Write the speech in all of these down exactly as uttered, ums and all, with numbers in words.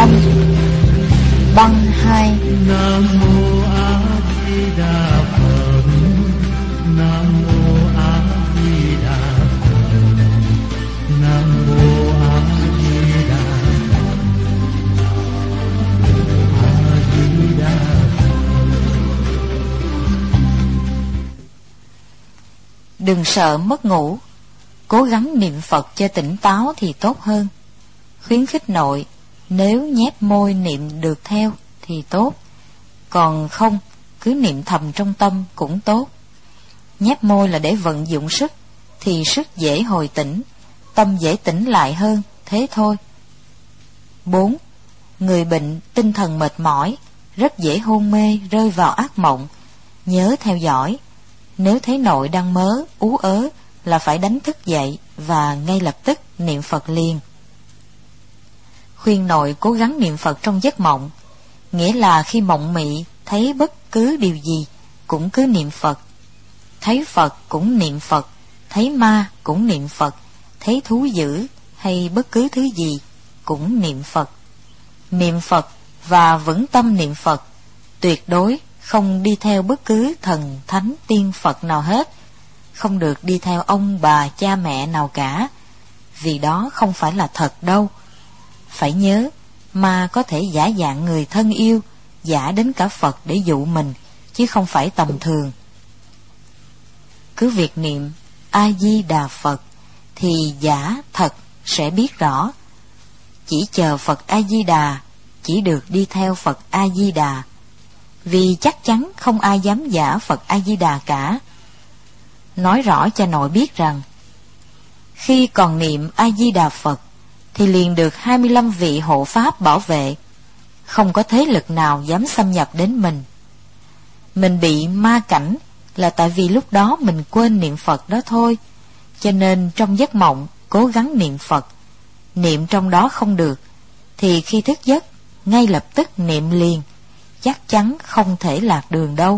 tâm. Băng hai. Nam mô A Di Đà Phật. Nam mô A Di Đà Phật. Nam mô A Di Đà Phật. A Di Đà Phật. Đừng sợ mất ngủ, cố gắng niệm Phật cho tỉnh táo thì tốt hơn. Khuyến khích nội, nếu nhét môi niệm được theo thì tốt, còn không cứ niệm thầm trong tâm cũng tốt. Nhét môi là để vận dụng sức, thì sức dễ hồi tỉnh, tâm dễ tỉnh lại hơn, thế thôi. Bốn. Người bệnh tinh thần mệt mỏi, rất dễ hôn mê, rơi vào ác mộng. Nhớ theo dõi, nếu thấy nội đang mớ, ú ớ là phải đánh thức dậy và ngay lập tức niệm Phật liền. Khuyên nội cố gắng niệm Phật trong giấc mộng, nghĩa là khi mộng mị thấy bất cứ điều gì cũng cứ niệm Phật. Thấy Phật cũng niệm Phật, thấy ma cũng niệm Phật, thấy thú dữ hay bất cứ thứ gì cũng niệm Phật. Niệm Phật và vững tâm niệm Phật, tuyệt đối không đi theo bất cứ thần thánh tiên Phật nào hết, không được đi theo ông bà cha mẹ nào cả, vì đó không phải là thật đâu. Phải nhớ, ma có thể giả dạng người thân yêu, giả đến cả Phật để dụ mình, chứ không phải tầm thường. Cứ việc niệm A Di Đà Phật thì giả thật sẽ biết rõ. Chỉ chờ Phật A Di Đà, chỉ được đi theo Phật A Di Đà, vì chắc chắn không ai dám giả Phật A Di Đà cả. Nói rõ cho nội biết rằng, khi còn niệm A Di Đà Phật thì liền được hai mươi lăm vị hộ pháp bảo vệ, không có thế lực nào dám xâm nhập đến mình. Mình bị ma cảnh là tại vì lúc đó mình quên niệm Phật đó thôi, cho nên trong giấc mộng cố gắng niệm Phật. Niệm trong đó không được thì khi thức giấc ngay lập tức niệm liền, chắc chắn không thể lạc đường đâu.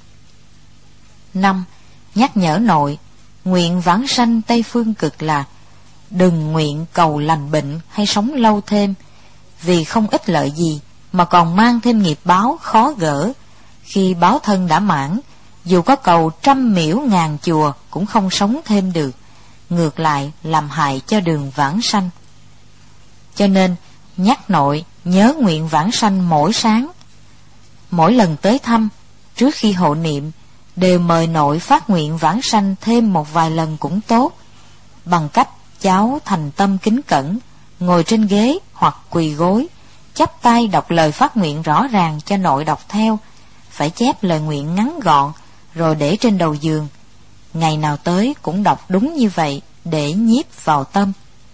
Năm. Nhắc nhở nội, nguyện vãng sanh Tây Phương Cực Lạc, đừng nguyện cầu lành bệnh hay sống lâu thêm, vì không ích lợi gì mà còn mang thêm nghiệp báo khó gỡ. Khi báo thân đã mãn, dù có cầu trăm miễu ngàn chùa cũng không sống thêm được, ngược lại làm hại cho đường vãng sanh. Cho nên nhắc nội nhớ nguyện vãng sanh mỗi sáng. Mỗi lần tới thăm, trước khi hộ niệm, đều mời nội phát nguyện vãng sanh thêm một vài lần cũng tốt, bằng cách cháu thành tâm kính cẩn, ngồi trên ghế hoặc quỳ gối, chắp tay đọc lời phát nguyện rõ ràng cho nội đọc theo. Phải chép lời nguyện ngắn gọn rồi để trên đầu giường. Ngày nào tới cũng đọc đúng như vậy để nhiếp vào tâm.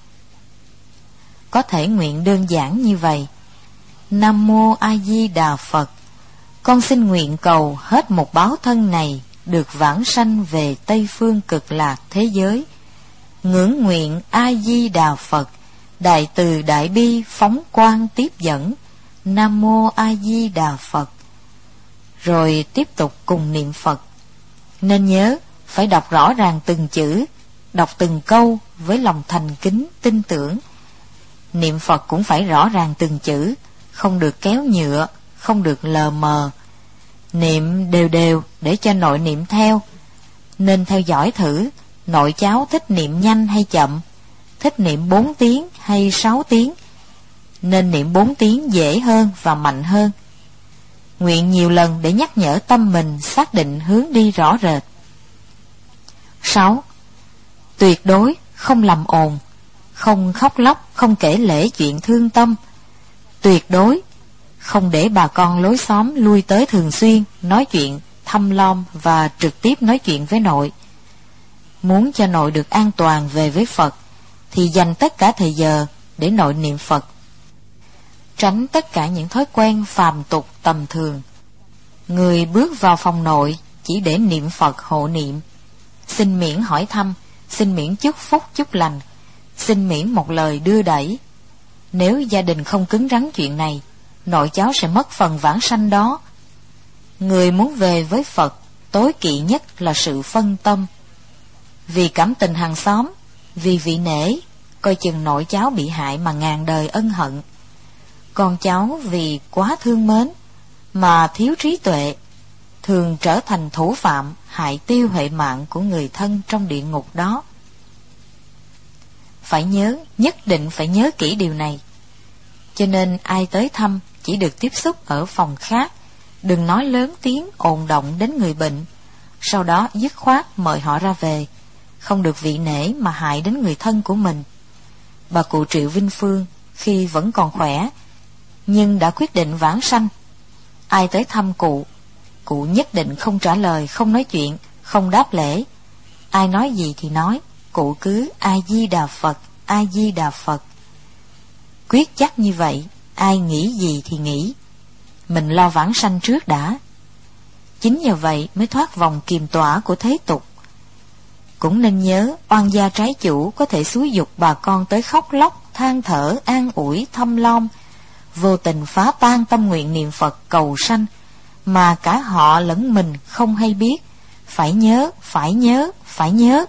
Có thể nguyện đơn giản như vậy: Nam mô A Di Đà Phật, con xin nguyện cầu hết một báo thân này được vãng sanh về Tây Phương Cực Lạc thế giới. Ngưỡng nguyện A Di Đà Phật, đại từ đại bi phóng quang tiếp dẫn. Nam mô A Di Đà Phật. Rồi tiếp tục cùng niệm Phật. Nên nhớ phải đọc rõ ràng từng chữ, đọc từng câu với lòng thành kính tin tưởng. Niệm Phật cũng phải rõ ràng từng chữ, không được kéo nhựa, không được lờ mờ. Niệm đều đều để cho nội niệm theo. Nên theo dõi thử nội cháu thích niệm nhanh hay chậm, thích niệm bốn tiếng hay sáu tiếng. Nên niệm bốn tiếng dễ hơn và mạnh hơn. Nguyện nhiều lần để nhắc nhở tâm mình xác định hướng đi rõ rệt. Sáu. Tuyệt đối không làm ồn, không khóc lóc, không kể lể chuyện thương tâm. Tuyệt đối không để bà con lối xóm lui tới thường xuyên nói chuyện thăm lom và trực tiếp nói chuyện với nội. Muốn cho nội được an toàn về với Phật thì dành tất cả thời giờ để nội niệm Phật. Tránh tất cả những thói quen phàm tục tầm thường. Người bước vào phòng nội chỉ để niệm Phật hộ niệm, xin miễn hỏi thăm, xin miễn chúc phúc chúc lành, xin miễn một lời đưa đẩy. Nếu gia đình không cứng rắn chuyện này, nội cháu sẽ mất phần vãng sanh đó. Người muốn về với Phật, tối kỵ nhất là sự phân tâm. Vì cảm tình hàng xóm, vì vị nể, coi chừng nội cháu bị hại mà ngàn đời ân hận. Con cháu vì quá thương mến mà thiếu trí tuệ, thường trở thành thủ phạm hại tiêu hệ mạng của người thân trong địa ngục đó. Phải nhớ, nhất định phải nhớ kỹ điều này. Cho nên ai tới thăm chỉ được tiếp xúc ở phòng khác, đừng nói lớn tiếng ồn động đến người bệnh, sau đó dứt khoát mời họ ra về, không được vị nể mà hại đến người thân của mình. Bà cụ Triệu Vinh Phương khi vẫn còn khỏe, nhưng đã quyết định vãng sanh. Ai tới thăm cụ, cụ nhất định không trả lời, không nói chuyện, không đáp lễ. Ai nói gì thì nói, cụ cứ A Di Đà Phật, A Di Đà Phật. Quyết chắc như vậy, ai nghĩ gì thì nghĩ, mình lo vãng sanh trước đã. Chính nhờ vậy mới thoát vòng kiềm tỏa của thế tục. Cũng nên nhớ, oan gia trái chủ có thể xúi giục bà con tới khóc lóc, than thở, an ủi, thăm lom, vô tình phá tan tâm nguyện niệm Phật cầu sanh, mà cả họ lẫn mình không hay biết. Phải nhớ, phải nhớ, phải nhớ.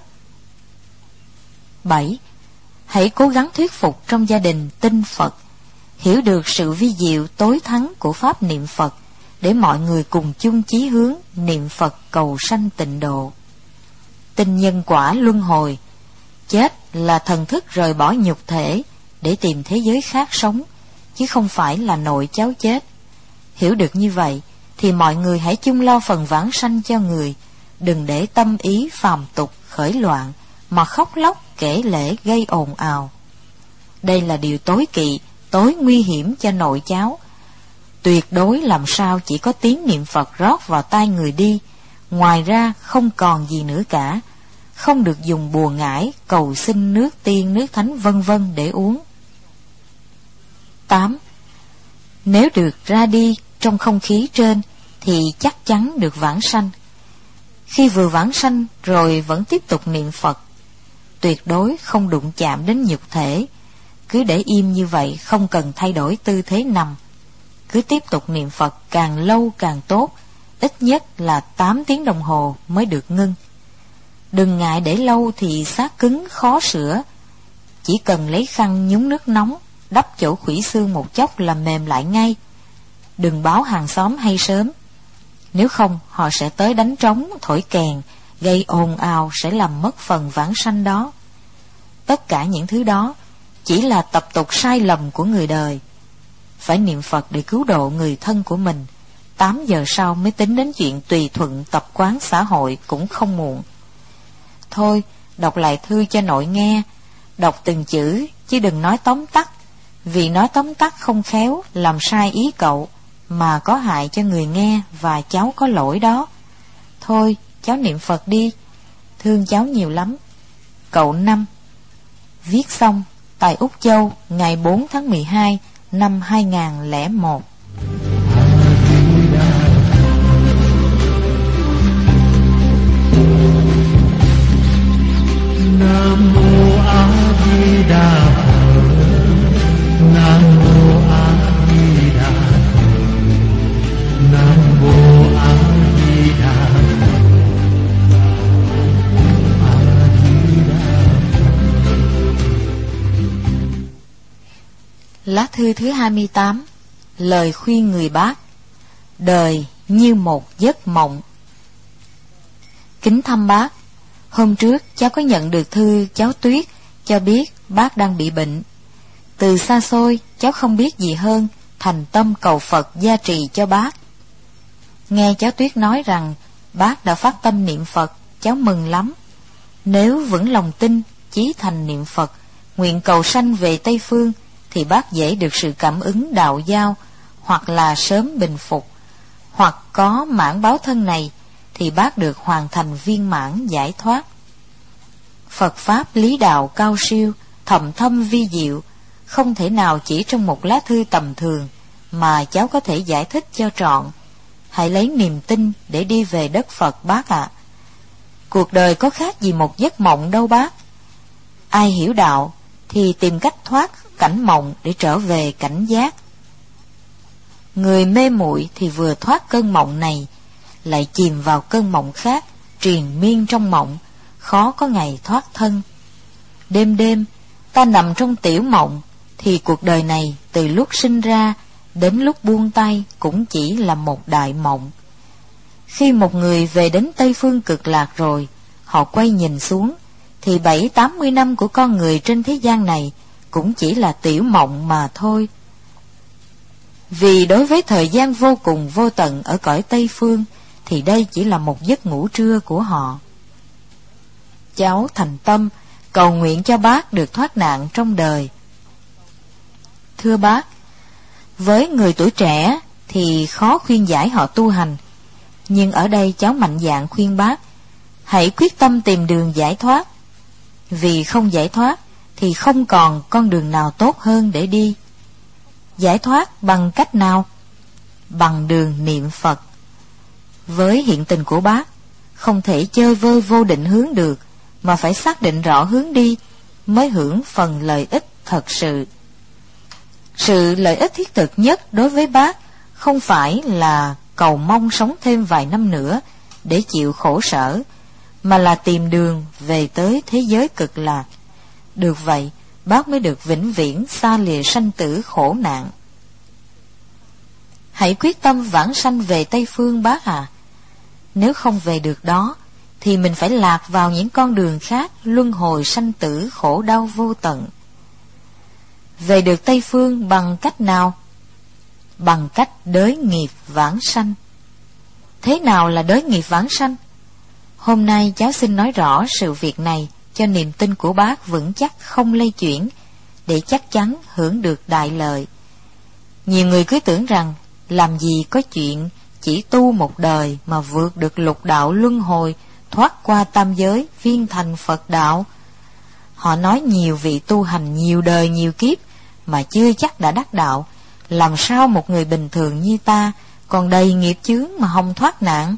Bảy. Hãy cố gắng thuyết phục trong gia đình tin Phật, hiểu được sự vi diệu tối thắng của pháp niệm Phật, để mọi người cùng chung chí hướng niệm Phật cầu sanh tịnh độ. Tin nhân quả luân hồi, chết là thần thức rời bỏ nhục thể để tìm thế giới khác sống, chứ không phải là nội cháu chết. Hiểu được như vậy thì mọi người hãy chung lo phần vãng sanh cho người, đừng để tâm ý phàm tục khởi loạn mà khóc lóc kể lể gây ồn ào. Đây là điều tối kỵ, tối nguy hiểm cho nội cháu. Tuyệt đối làm sao chỉ có tiếng niệm Phật rót vào tai người đi, ngoài ra không còn gì nữa cả. Không được dùng bùa ngải, cầu xin nước tiên, nước thánh vân vân để uống. Tám. Nếu được ra đi trong không khí trên thì chắc chắn được vãng sanh. Khi vừa vãng sanh rồi vẫn tiếp tục niệm Phật, tuyệt đối không đụng chạm đến nhục thể. Cứ để im như vậy, không cần thay đổi tư thế nằm. Cứ tiếp tục niệm Phật càng lâu càng tốt, ít nhất là tám tiếng đồng hồ mới được ngưng. Đừng ngại để lâu thì xác cứng khó sửa. Chỉ cần lấy khăn nhúng nước nóng, đắp chỗ khuỷu xương một chốc là mềm lại ngay. Đừng báo hàng xóm hay sớm, nếu không họ sẽ tới đánh trống, thổi kèn, gây ồn ào, sẽ làm mất phần vãng sanh đó. Tất cả những thứ đó chỉ là tập tục sai lầm của người đời. Phải niệm Phật để cứu độ người thân của mình. Tám giờ sau mới tính đến chuyện tùy thuận tập quán xã hội cũng không muộn. Thôi, đọc lại thư cho nội nghe, đọc từng chữ chứ đừng nói tóm tắt, vì nói tóm tắt không khéo làm sai ý cậu, mà có hại cho người nghe và cháu có lỗi đó. Thôi, cháu niệm Phật đi, thương cháu nhiều lắm. Cậu Năm. Viết xong tại Úc Châu ngày bốn tháng mười hai năm hai nghìn lẻ một. Nam mô A Di Đà Phật. Nam mô A Di Đà Phật. Nam mô A Di Đà Phật. A Di Đà Phật. Lá thư thứ hai mươi tám. Lời khuyên người bác. Đời như một giấc mộng. Kính thăm bác, hôm trước cháu có nhận được thư cháu Tuyết cho biết bác đang bị bệnh. Từ xa xôi cháu không biết gì hơn thành tâm cầu Phật gia trì cho bác. Nghe cháu Tuyết nói rằng bác đã phát tâm niệm Phật, cháu mừng lắm. Nếu vững lòng tin, chí thành niệm Phật, nguyện cầu sanh về Tây Phương, thì bác dễ được sự cảm ứng đạo giao, hoặc là sớm bình phục, hoặc có mãn báo thân này thì bác được hoàn thành viên mãn giải thoát. Phật pháp lý đạo cao siêu, thầm thâm vi diệu, không thể nào chỉ trong một lá thư tầm thường mà cháu có thể giải thích cho trọn. Hãy lấy niềm tin để đi về đất Phật bác ạ. À. Cuộc đời có khác gì một giấc mộng đâu bác. Ai hiểu đạo thì tìm cách thoát cảnh mộng để trở về cảnh giác. Người mê muội thì vừa thoát cơn mộng này, lại chìm vào cơn mộng khác, triền miên trong mộng, khó có ngày thoát thân. Đêm đêm ta nằm trong tiểu mộng, thì cuộc đời này từ lúc sinh ra đến lúc buông tay cũng chỉ là một đại mộng. Khi một người về đến Tây Phương Cực Lạc rồi, họ quay nhìn xuống, thì bảy tám mươi năm của con người trên thế gian này cũng chỉ là tiểu mộng mà thôi. Vì đối với thời gian vô cùng vô tận ở cõi Tây Phương, thì đây chỉ là một giấc ngủ trưa của họ. Cháu thành tâm cầu nguyện cho bác được thoát nạn trong đời. Thưa bác, với người tuổi trẻ thì khó khuyên giải họ tu hành, nhưng ở đây cháu mạnh dạn khuyên bác hãy quyết tâm tìm đường giải thoát. Vì không giải thoát thì không còn con đường nào tốt hơn để đi. Giải thoát bằng cách nào? Bằng đường niệm Phật. Với hiện tình của bác, không thể chơi vơi vô định hướng được, mà phải xác định rõ hướng đi mới hưởng phần lợi ích thật sự. Sự lợi ích thiết thực nhất đối với bác không phải là cầu mong sống thêm vài năm nữa để chịu khổ sở, mà là tìm đường về tới thế giới cực lạc. Được vậy, bác mới được vĩnh viễn xa lìa sanh tử khổ nạn. Hãy quyết tâm vãng sanh về Tây Phương bác à. Nếu không về được đó, thì mình phải lạc vào những con đường khác, luân hồi sanh tử khổ đau vô tận. Về được Tây Phương bằng cách nào? Bằng cách đới nghiệp vãng sanh. Thế nào là đới nghiệp vãng sanh? Hôm nay cháu xin nói rõ sự việc này cho niềm tin của bác vững chắc không lay chuyển, để chắc chắn hưởng được đại lợi. Nhiều người cứ tưởng rằng làm gì có chuyện chỉ tu một đời mà vượt được lục đạo luân hồi, thoát qua tam giới, viên thành Phật đạo. Họ nói nhiều vị tu hành nhiều đời nhiều kiếp mà chưa chắc đã đắc đạo. Làm sao một người bình thường như ta còn đầy nghiệp chướng mà không thoát nạn?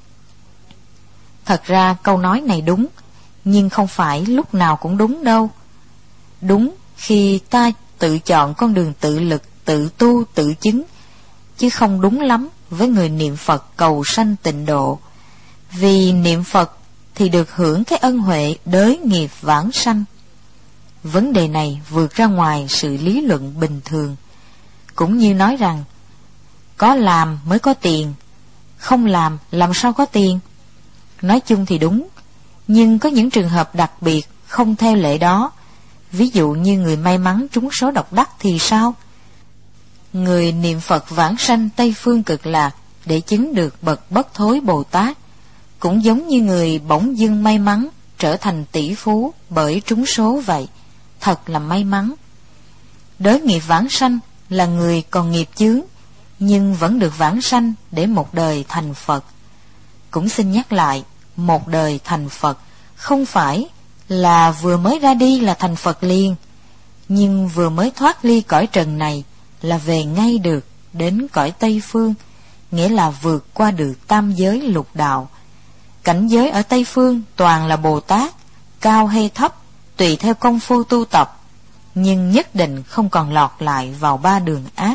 Thật ra câu nói này đúng, nhưng không phải lúc nào cũng đúng đâu. Đúng khi ta tự chọn con đường tự lực, tự tu, tự chứng, chứ không đúng lắm với người niệm Phật cầu sanh tịnh độ. Vì niệm Phật thì được hưởng cái ân huệ đới nghiệp vãng sanh. Vấn đề này vượt ra ngoài sự lý luận bình thường. Cũng như nói rằng có làm mới có tiền, không làm làm sao có tiền. Nói chung thì đúng, nhưng có những trường hợp đặc biệt không theo lệ đó. Ví dụ như người may mắn trúng số độc đắc thì sao? Người niệm Phật vãng sanh Tây Phương Cực Lạc để chứng được bậc Bất Thối Bồ Tát, cũng giống như người bỗng dưng may mắn trở thành tỷ phú bởi trúng số vậy. Thật là may mắn. Đới nghiệp vãng sanh là người còn nghiệp chướng, nhưng vẫn được vãng sanh để một đời thành Phật. Cũng xin nhắc lại, một đời thành Phật không phải là vừa mới ra đi là thành Phật liền, nhưng vừa mới thoát ly cõi trần này là về ngay được đến cõi Tây Phương, nghĩa là vượt qua được tam giới lục đạo. Cảnh giới ở Tây Phương toàn là Bồ Tát, cao hay thấp tùy theo công phu tu tập, nhưng nhất định không còn lọt lại vào ba đường ác.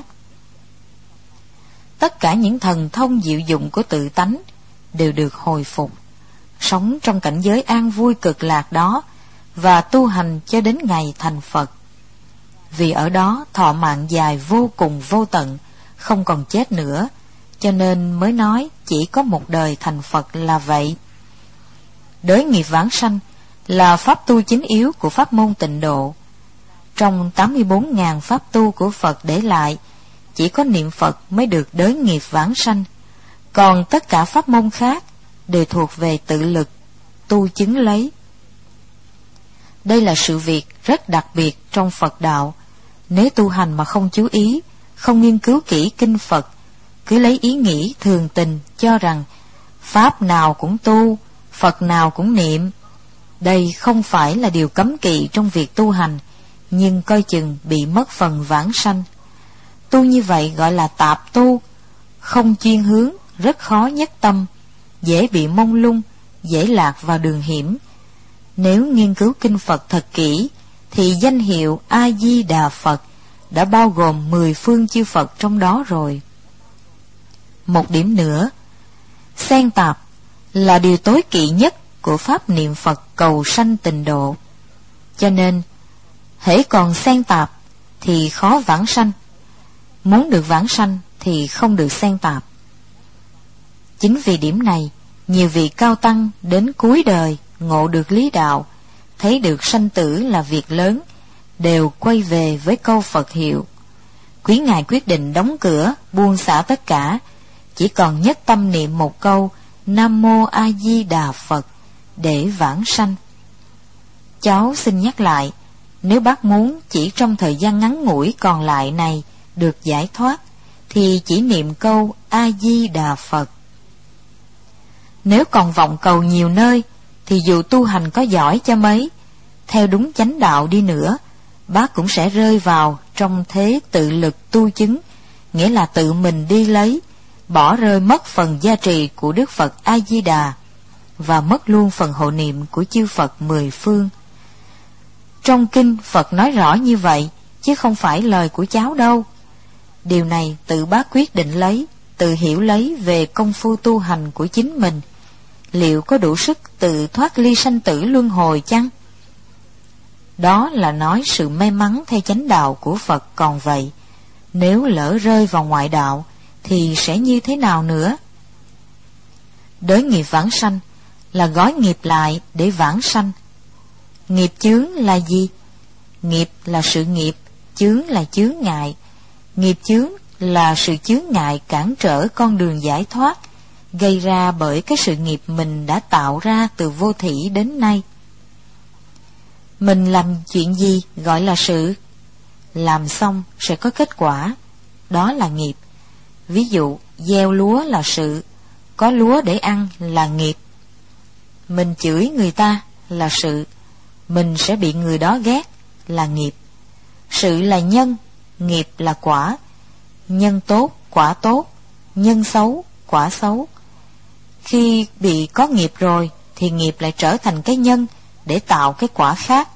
Tất cả những thần thông diệu dụng của tự tánh đều được hồi phục, sống trong cảnh giới an vui cực lạc đó và tu hành cho đến ngày thành Phật. Vì ở đó thọ mạng dài vô cùng vô tận, không còn chết nữa, cho nên mới nói chỉ có một đời thành Phật là vậy. Đới nghiệp vãng sanh là pháp tu chính yếu của pháp môn tịnh độ. Trong tám mươi bốn nghìn pháp tu của Phật để lại, chỉ có niệm Phật mới được đới nghiệp vãng sanh, còn tất cả pháp môn khác đều thuộc về tự lực, tu chứng lấy. Đây là sự việc rất đặc biệt trong Phật đạo. Nếu tu hành mà không chú ý, không nghiên cứu kỹ kinh Phật, cứ lấy ý nghĩ thường tình cho rằng pháp nào cũng tu, Phật nào cũng niệm, đây không phải là điều cấm kỵ trong việc tu hành, nhưng coi chừng bị mất phần vãng sanh. Tu như vậy gọi là tạp tu, không chuyên hướng, rất khó nhất tâm, dễ bị mông lung, dễ lạc vào đường hiểm. Nếu nghiên cứu kinh Phật thật kỹ, thì danh hiệu A-di-đà Phật đã bao gồm mười phương chư Phật trong đó rồi. Một điểm nữa, xen tạp là điều tối kỵ nhất của pháp niệm Phật cầu sanh tịnh độ. Cho nên, hễ còn xen tạp thì khó vãng sanh, Muốn được vãng sanh thì không được xen tạp. Chính vì điểm này, nhiều vị cao tăng đến cuối đời ngộ được lý đạo, thấy được sanh tử là việc lớn, đều quay về với câu Phật hiệu. Quý ngài quyết định đóng cửa, buông xả tất cả, chỉ còn nhất tâm niệm một câu Nam Mô A Di Đà Phật để vãng sanh. Cháu xin nhắc lại, nếu bác muốn chỉ trong thời gian ngắn ngủi còn lại này được giải thoát, thì chỉ niệm câu A Di Đà Phật. Nếu còn vọng cầu nhiều nơi, thì dù tu hành có giỏi cho mấy, theo đúng chánh đạo đi nữa, bác cũng sẽ rơi vào trong thế tự lực tu chứng, nghĩa là tự mình đi lấy, bỏ rơi mất phần gia trì của Đức Phật A Di Đà và mất luôn phần hộ niệm của chư Phật mười phương. Trong kinh Phật nói rõ như vậy, chứ không phải lời của cháu đâu. Điều này tự bác quyết định lấy, tự hiểu lấy về công phu tu hành của chính mình. Liệu có đủ sức tự thoát ly sanh tử luân hồi chăng? Đó là nói sự may mắn theo chánh đạo của Phật còn vậy. Nếu lỡ rơi vào ngoại đạo thì sẽ như thế nào nữa? Đới nghiệp vãng sanh là gói nghiệp lại để vãng sanh. Nghiệp chướng là gì? Nghiệp là sự nghiệp, chướng là chướng ngại. Nghiệp chướng là sự chướng ngại cản trở con đường giải thoát, gây ra bởi cái sự nghiệp mình đã tạo ra từ vô thỉ đến nay. Mình làm chuyện gì gọi là sự? Làm xong sẽ có kết quả, đó là nghiệp. Ví dụ, gieo lúa là sự, có lúa để ăn là nghiệp. Mình chửi người ta là sự, mình sẽ bị người đó ghét là nghiệp. Sự là nhân, nghiệp là quả. Nhân tốt, quả tốt, nhân xấu, quả xấu. Khi bị có nghiệp rồi thì nghiệp lại trở thành cái nhân để tạo cái quả khác.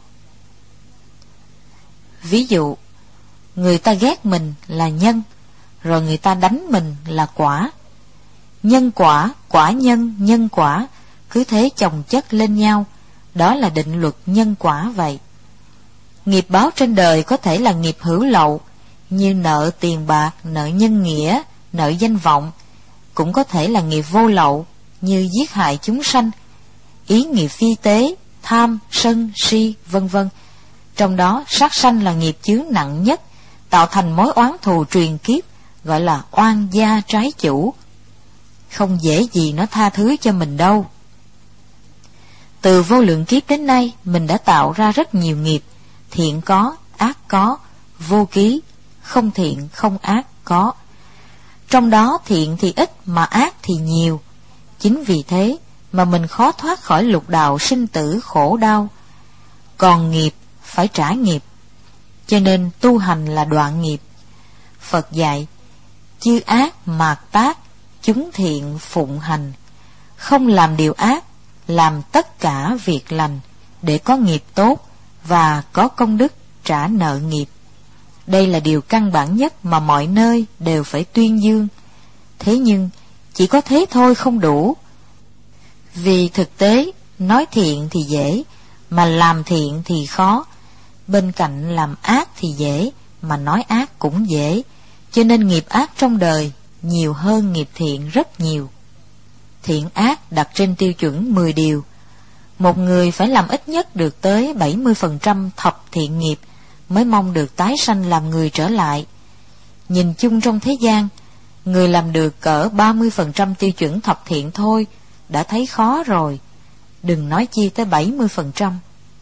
Ví dụ, người ta ghét mình là nhân, rồi người ta đánh mình là quả. Nhân quả, quả nhân, nhân quả, cứ thế chồng chất lên nhau, đó là định luật nhân quả vậy. Nghiệp báo trên đời có thể là nghiệp hữu lậu, như nợ tiền bạc, nợ nhân nghĩa, nợ danh vọng, cũng có thể là nghiệp vô lậu, như giết hại chúng sanh, ý nghiệp phi tế, tham, sân, si, vân vân. Trong đó sát sanh là nghiệp chướng nặng nhất, tạo thành mối oán thù truyền kiếp, gọi là oan gia trái chủ. Không dễ gì nó tha thứ cho mình đâu. Từ vô lượng kiếp đến nay, mình đã tạo ra rất nhiều nghiệp, thiện có, ác có, vô ký, không thiện, không ác có. Trong đó thiện thì ít mà ác thì nhiều. Chính vì thế mà mình khó thoát khỏi lục đạo sinh tử khổ đau. Còn nghiệp phải trả nghiệp, cho nên tu hành là đoạn nghiệp. Phật dạy, chư ác mạt tác, chúng thiện phụng hành. Không làm điều ác, làm tất cả việc lành, để có nghiệp tốt và có công đức trả nợ nghiệp. Đây là điều căn bản nhất mà mọi nơi đều phải tuyên dương. Thế nhưng chỉ có thế thôi không đủ. Vì thực tế nói thiện thì dễ, mà làm thiện thì khó. Bên cạnh làm ác thì dễ, mà nói ác cũng dễ. Cho nên nghiệp ác trong đời nhiều hơn nghiệp thiện rất nhiều. Thiện ác đặt trên tiêu chuẩn mười điều. Một người phải làm ít nhất được tới bảy mươi phần trăm thập thiện nghiệp mới mong được tái sanh làm người trở lại. Nhìn chung trong thế gian, người làm được cỡ ba mươi phần trăm tiêu chuẩn thập thiện thôi đã thấy khó rồi, đừng nói chi tới bảy mươi phần trăm.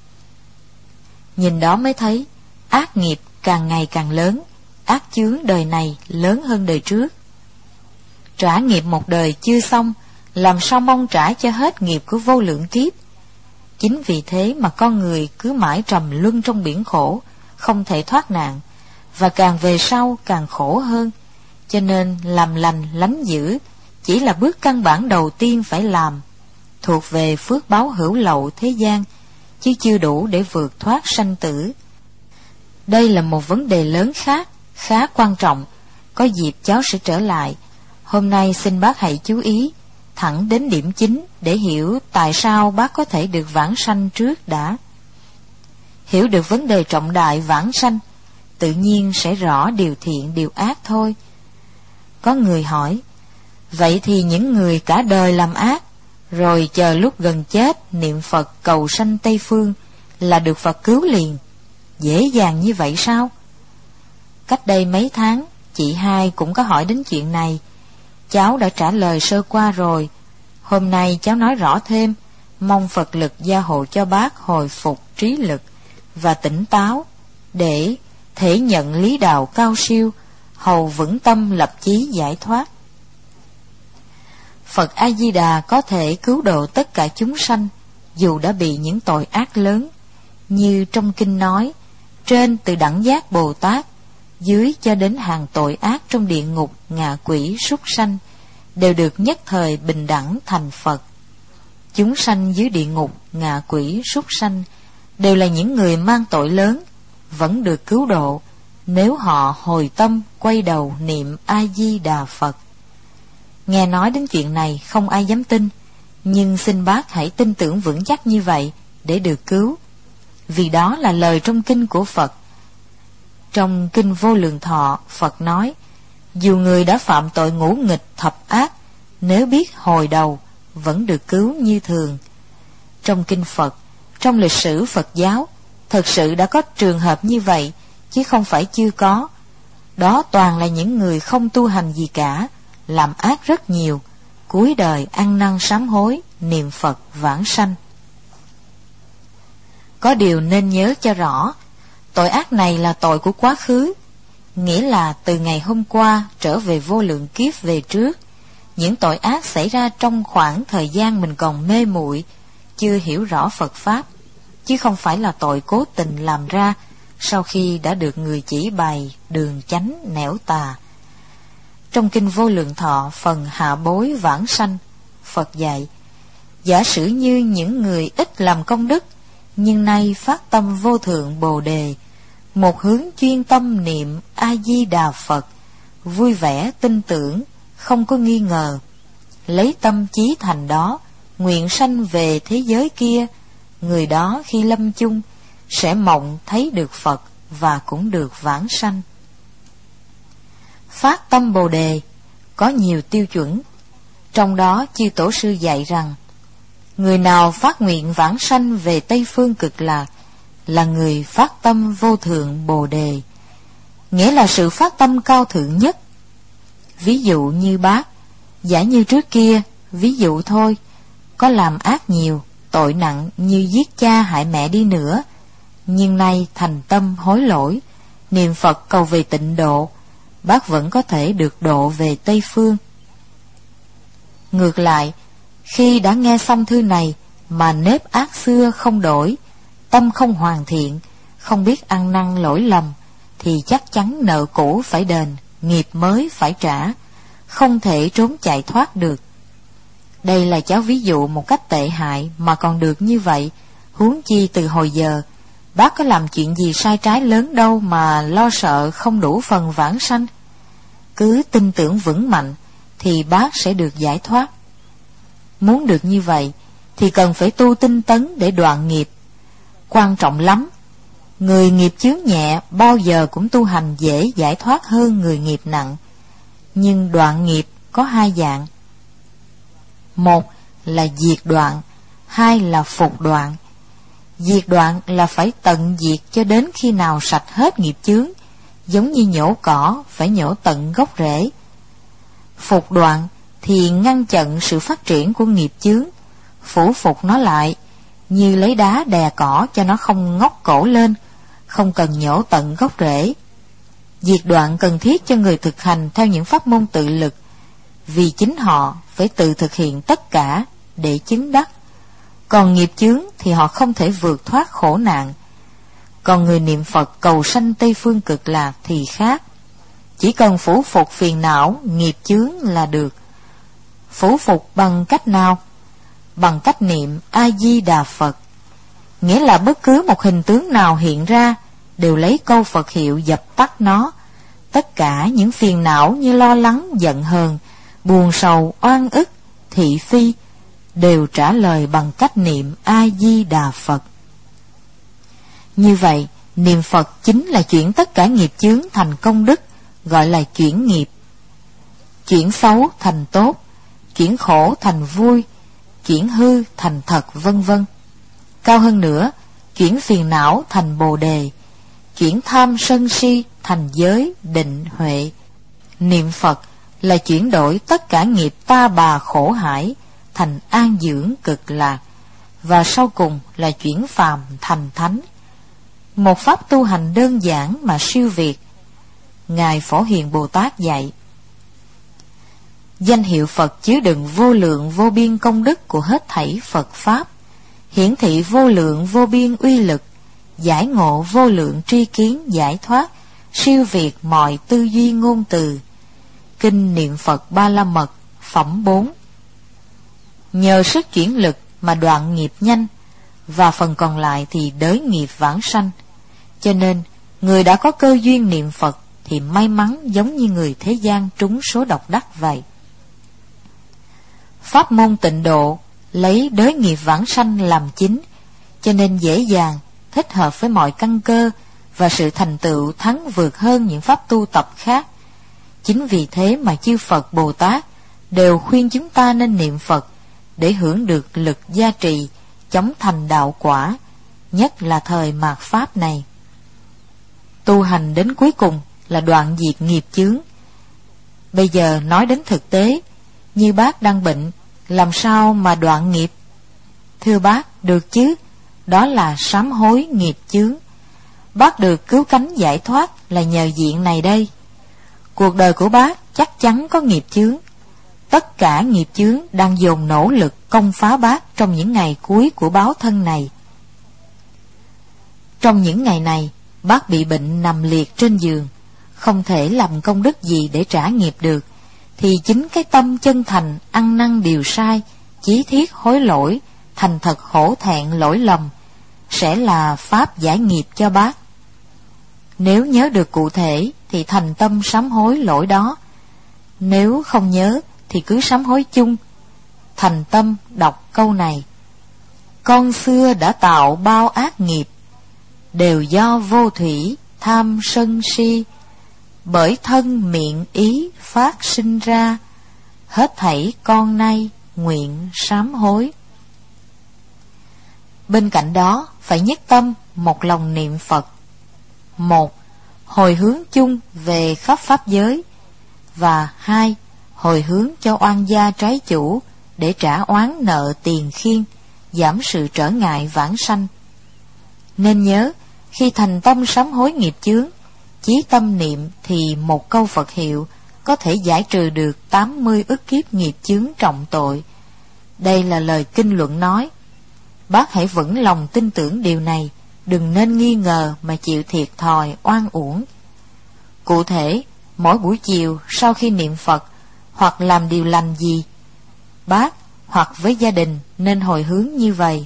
Nhìn đó mới thấy ác nghiệp càng ngày càng lớn, ác chướng đời này lớn hơn đời trước. Trả nghiệp một đời chưa xong, làm sao mong trả cho hết nghiệp của vô lượng kiếp. Chính vì thế mà con người cứ mãi trầm luân trong biển khổ, không thể thoát nạn, và càng về sau càng khổ hơn. Cho nên làm lành lánh dữ chỉ là bước căn bản đầu tiên phải làm, thuộc về phước báo hữu lậu thế gian, chứ chưa đủ để vượt thoát sanh tử. Đây là một vấn đề lớn khác, khá quan trọng, có dịp cháu sẽ trở lại. Hôm nay xin bác hãy chú ý thẳng đến điểm chính để hiểu tại sao bác có thể được vãng sanh trước đã. Hiểu được vấn đề trọng đại vãng sanh, tự nhiên sẽ rõ điều thiện điều ác thôi. Có người hỏi, vậy thì những người cả đời làm ác, rồi chờ lúc gần chết niệm Phật cầu sanh Tây Phương là được Phật cứu liền, dễ dàng như vậy sao? Cách đây mấy tháng, chị hai cũng có hỏi đến chuyện này. Cháu đã trả lời sơ qua rồi. Hôm nay cháu nói rõ thêm, mong Phật lực gia hộ cho bác hồi phục trí lực và tỉnh táo, để thể nhận lý đạo cao siêu, hầu vững tâm lập chí giải thoát. Phật A-di-đà có thể cứu độ tất cả chúng sanh, dù đã bị những tội ác lớn, như trong kinh nói, trên từ đẳng giác Bồ Tát, dưới cho đến hàng tội ác trong địa ngục, ngạ quỷ, súc sanh, đều được nhất thời bình đẳng thành Phật. Chúng sanh dưới địa ngục, ngạ quỷ, súc sanh đều là những người mang tội lớn, vẫn được cứu độ nếu họ hồi tâm quay đầu niệm A-di-đà Phật. Nghe nói đến chuyện này không ai dám tin, nhưng xin bác hãy tin tưởng vững chắc như vậy để được cứu, vì đó là lời trong kinh của Phật. Trong kinh Vô Lượng Thọ, Phật nói, dù người đã phạm tội ngũ nghịch thập ác, nếu biết hồi đầu vẫn được cứu như thường. Trong kinh Phật, trong lịch sử Phật giáo, thật sự đã có trường hợp như vậy, chứ không phải chưa có. Đó toàn là những người không tu hành gì cả, làm ác rất nhiều, cuối đời ăn năn sám hối, niệm Phật vãng sanh. Có điều nên nhớ cho rõ, tội ác này là tội của quá khứ, nghĩa là từ ngày hôm qua trở về vô lượng kiếp về trước, những tội ác xảy ra trong khoảng thời gian mình còn mê muội, chưa hiểu rõ Phật Pháp, chứ không phải là tội cố tình làm ra sau khi đã được người chỉ bày đường chánh nẻo tà. Trong kinh Vô Lượng Thọ phần hạ bối vãng sanh, Phật dạy, giả sử như những người ít làm công đức, nhưng nay phát tâm vô thượng Bồ Đề, một hướng chuyên tâm niệm A-di-đà Phật, vui vẻ tin tưởng, không có nghi ngờ, lấy tâm chí thành đó, nguyện sanh về thế giới kia, người đó khi lâm chung sẽ mộng thấy được Phật và cũng được vãng sanh. Phát tâm Bồ Đề có nhiều tiêu chuẩn, trong đó chư Tổ sư dạy rằng, người nào phát nguyện vãng sanh về Tây Phương Cực Lạc là người phát tâm vô thượng Bồ Đề, nghĩa là sự phát tâm cao thượng nhất. Ví dụ như bác, giả như trước kia, ví dụ thôi, có làm ác nhiều, tội nặng như giết cha hại mẹ đi nữa, nhưng nay thành tâm hối lỗi, niệm Phật cầu về tịnh độ, bác vẫn có thể được độ về Tây Phương. Ngược lại, khi đã nghe xong thư này mà nếp ác xưa không đổi, tâm không hoàn thiện, không biết ăn năn lỗi lầm, thì chắc chắn nợ cũ phải đền, nghiệp mới phải trả, không thể trốn chạy thoát được. Đây là cháu ví dụ một cách tệ hại mà còn được như vậy, huống chi từ hồi giờ bác có làm chuyện gì sai trái lớn đâu mà lo sợ không đủ phần vãng sanh. Cứ tin tưởng vững mạnh thì bác sẽ được giải thoát. Muốn được như vậy thì cần phải tu tinh tấn để đoạn nghiệp. Quan trọng lắm, người nghiệp chướng nhẹ bao giờ cũng tu hành dễ giải thoát hơn người nghiệp nặng. Nhưng đoạn nghiệp có hai dạng, một là diệt đoạn, hai là phục đoạn. Diệt đoạn là phải tận diệt cho đến khi nào sạch hết nghiệp chướng, giống như nhổ cỏ phải nhổ tận gốc rễ. Phục đoạn thì ngăn chặn sự phát triển của nghiệp chướng, phủ phục nó lại, như lấy đá đè cỏ cho nó không ngóc cổ lên, không cần nhổ tận gốc rễ. Diệt đoạn cần thiết cho người thực hành theo những pháp môn tự lực, vì chính họ phải tự thực hiện tất cả để chứng đắc. Còn nghiệp chướng thì họ không thể vượt thoát khổ nạn. Còn người niệm Phật cầu sanh Tây Phương Cực Lạc thì khác, chỉ cần phủ phục phiền não, nghiệp chướng là được. Phủ phục bằng cách nào? Bằng cách niệm A-di-đà Phật, nghĩa là bất cứ một hình tướng nào hiện ra đều lấy câu Phật hiệu dập tắt nó. Tất cả những phiền não như lo lắng, giận hờn, buồn sầu, oan ức, thị phi đều trả lời bằng cách niệm A-di-đà Phật. Như vậy Niệm Phật chính là chuyển tất cả nghiệp chướng thành công đức, gọi là chuyển nghiệp. Chuyển xấu thành tốt, chuyển khổ thành vui, chuyển hư thành thật, vân vân. Cao hơn nữa, chuyển phiền não thành bồ đề, chuyển tham sân si thành giới, định, huệ. Niệm Phật là chuyển đổi tất cả nghiệp ta bà khổ hải thành an dưỡng cực lạc, và sau cùng là chuyển phàm thành thánh. Một pháp tu hành đơn giản mà siêu việt. Ngài Phổ Hiền Bồ Tát dạy: danh hiệu Phật chứa đựng vô lượng vô biên công đức của hết thảy Phật Pháp, hiển thị vô lượng vô biên uy lực, giải ngộ vô lượng tri kiến giải thoát, siêu việt mọi tư duy ngôn từ. Kinh Niệm Phật Ba La Mật phẩm bốn. Nhờ sức chuyển lực mà đoạn nghiệp nhanh, và phần còn lại thì đới nghiệp vãng sanh. Cho nên người đã có cơ duyên niệm Phật thì may mắn giống như người thế gian trúng số độc đắc vậy. Pháp môn tịnh độ lấy đới nghiệp vãng sanh làm chính, cho nên dễ dàng, thích hợp với mọi căn cơ và sự thành tựu thắng vượt hơn những pháp tu tập khác. Chính vì thế mà chư Phật Bồ Tát đều khuyên chúng ta nên niệm Phật để hưởng được lực gia trì, chống thành đạo quả, nhất là thời mạt Pháp này. Tu hành đến cuối cùng là đoạn diệt nghiệp chướng. Bây giờ nói đến thực tế, như bác đang bệnh, làm sao mà đoạn nghiệp? Thưa bác, được chứ, đó là sám hối nghiệp chướng. Bác được cứu cánh giải thoát là nhờ diện này đây. Cuộc đời của bác chắc chắn có nghiệp chướng. Tất cả nghiệp chướng đang dồn nỗ lực công phá bác trong những ngày cuối của báo thân này. Trong những ngày này, bác bị bệnh nằm liệt trên giường, không thể làm công đức gì để trả nghiệp được, thì chính cái tâm chân thành, ăn năn điều sai, chí thiết hối lỗi, thành thật hổ thẹn lỗi lầm, sẽ là pháp giải nghiệp cho bác. Nếu nhớ được cụ thể thì thành tâm sám hối lỗi đó. Nếu không nhớ thì cứ sám hối chung. Thành tâm đọc câu này: con xưa đã tạo bao ác nghiệp, đều do vô thủy tham sân si, bởi thân miệng ý phát sinh ra, hết thảy con nay nguyện sám hối. Bên cạnh đó phải nhất tâm một lòng niệm Phật. Một, hồi hướng chung về khắp pháp giới, và hai, hồi hướng cho oan gia trái chủ để trả oán nợ tiền khiên, giảm sự trở ngại vãng sanh. Nên nhớ, khi thành tâm sám hối nghiệp chướng, chí tâm niệm thì một câu Phật hiệu có thể giải trừ được tám mươi ức kiếp nghiệp chướng trọng tội. Đây là lời kinh luận nói. Bác hãy vững lòng tin tưởng điều này, đừng nên nghi ngờ mà chịu thiệt thòi oan uổng. Cụ thể, mỗi buổi chiều sau khi niệm Phật hoặc làm điều lành gì, bác hoặc với gia đình nên hồi hướng như vậy: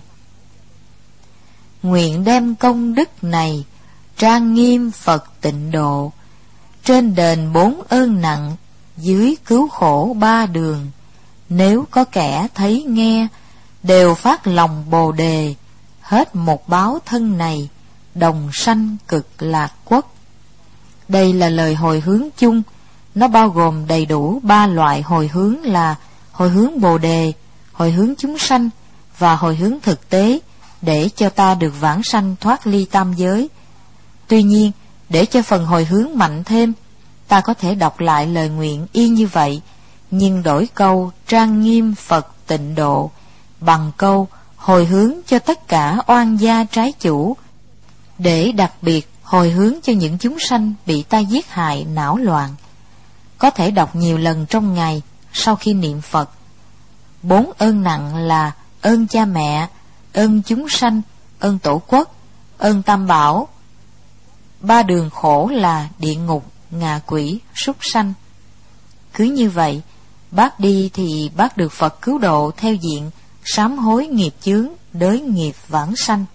nguyện đem công đức này trang nghiêm Phật tịnh độ, trên đền bốn ơn nặng, dưới cứu khổ ba đường. Nếu có kẻ thấy nghe, đều phát lòng bồ đề, hết một báo thân này, đồng sanh cực lạc quốc. Đây là lời hồi hướng chung, nó bao gồm đầy đủ ba loại hồi hướng là hồi hướng bồ đề, hồi hướng chúng sanh và hồi hướng thực tế, để cho ta được vãng sanh thoát ly tam giới. Tuy nhiên, để cho phần hồi hướng mạnh thêm, ta có thể đọc lại lời nguyện y như vậy, nhưng đổi câu trang nghiêm Phật tịnh độ bằng câu hồi hướng cho tất cả oan gia trái chủ, để đặc biệt hồi hướng cho những chúng sanh bị ta giết hại não loạn. Có thể đọc nhiều lần trong ngày sau khi niệm Phật. Bốn ơn nặng là ơn cha mẹ, ơn chúng sanh, ơn tổ quốc, ơn tam bảo. Ba đường khổ là địa ngục, ngạ quỷ, súc sanh. Cứ như vậy, bác đi thì bác được Phật cứu độ theo diện sám hối nghiệp chướng, đới nghiệp vãng sanh.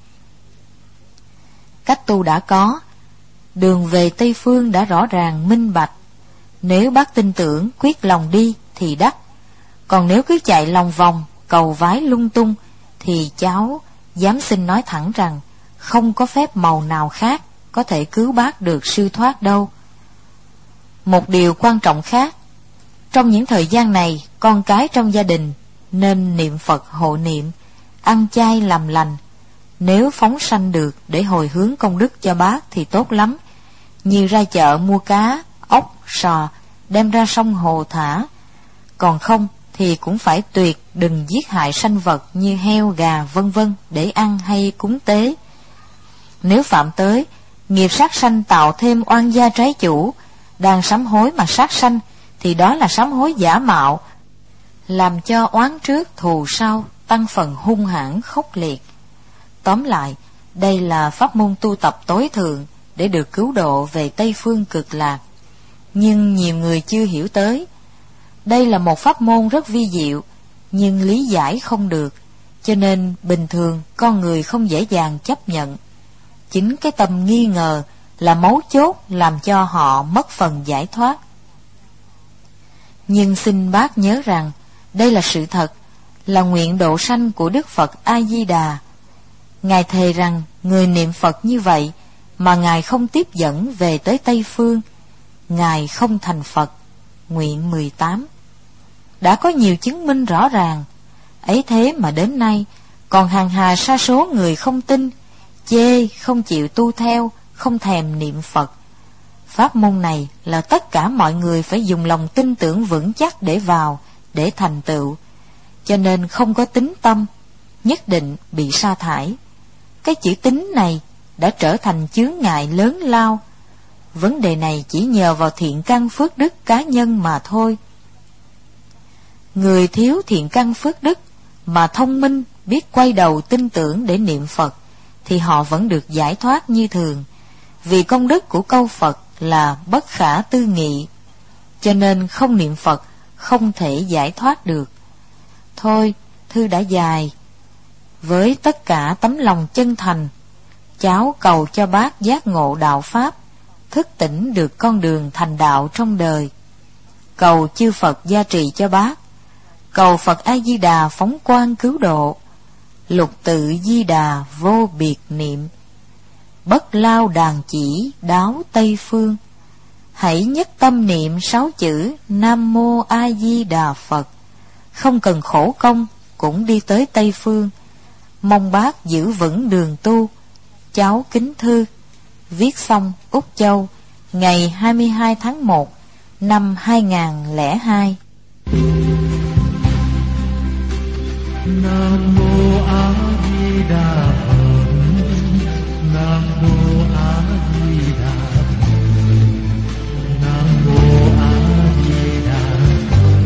Cách tu đã có, đường về Tây Phương đã rõ ràng minh bạch. Nếu bác tin tưởng quyết lòng đi thì đắc, còn nếu cứ chạy lòng vòng cầu vái lung tung thì cháu dám xin nói thẳng rằng không có phép màu nào khác có thể cứu bác được siêu thoát đâu. Một điều quan trọng khác, trong những thời gian này, con cái trong gia đình nên niệm Phật hộ niệm, ăn chay làm lành. Nếu phóng sanh được để hồi hướng công đức cho bác thì tốt lắm, như ra chợ mua cá, ốc, sò, đem ra sông hồ thả. Còn không thì cũng phải tuyệt đừng giết hại sanh vật như heo, gà, vân vân để ăn hay cúng tế. Nếu phạm tới, nghiệp sát sanh tạo thêm oan gia trái chủ, đang sám hối mà sát sanh, thì đó là sám hối giả mạo, làm cho oán trước thù sau, tăng phần hung hãn khốc liệt. Tóm lại, đây là pháp môn tu tập tối thượng để được cứu độ về Tây Phương Cực Lạc. Nhưng nhiều người chưa hiểu tới. Đây là một pháp môn rất vi diệu, nhưng lý giải không được, cho nên bình thường con người không dễ dàng chấp nhận. Chính cái tâm nghi ngờ là mấu chốt làm cho họ mất phần giải thoát. Nhưng xin bác nhớ rằng, đây là sự thật, là nguyện độ sanh của Đức Phật A-di-đà. Ngài thề rằng, người niệm Phật như vậy mà Ngài không tiếp dẫn về tới Tây Phương, Ngài không thành Phật. Nguyện mười tám. Đã có nhiều chứng minh rõ ràng, ấy thế mà đến nay còn hàng hà sa số người không tin, chê, không chịu tu theo, không thèm niệm Phật. Pháp môn này là tất cả mọi người phải dùng lòng tin tưởng vững chắc để vào, để thành tựu, cho nên không có tín tâm, nhất định bị sa thải. Cái chữ tín này đã trở thành chướng ngại lớn lao. Vấn đề này chỉ nhờ vào thiện căn phước đức cá nhân mà thôi. Người thiếu thiện căn phước đức mà thông minh biết quay đầu tin tưởng để niệm Phật thì họ vẫn được giải thoát như thường, vì công đức của câu Phật là bất khả tư nghị, cho nên không niệm Phật không thể giải thoát được. Thôi, thư đã dài. Với tất cả tấm lòng chân thành, cháu cầu cho bác giác ngộ đạo Pháp, thức tỉnh được con đường thành đạo trong đời. Cầu chư Phật gia trì cho bác, cầu Phật A-di-đà phóng quang cứu độ, lục tự di đà vô biệt niệm, bất lao đàn chỉ đáo Tây Phương. Hãy nhất tâm niệm sáu chữ Nam Mô A Di Đà Phật, không cần khổ công cũng đi tới Tây Phương. Mong bác giữ vững đường tu. Cháu kính thư. Viết xong Úc Châu, ngày hai mươi hai tháng một năm hai nghìn lẻ hai. Nam Mô A Di Đà Phật. Nam Mô A Di Đà Phật. Nam Mô A Di Đà Phật.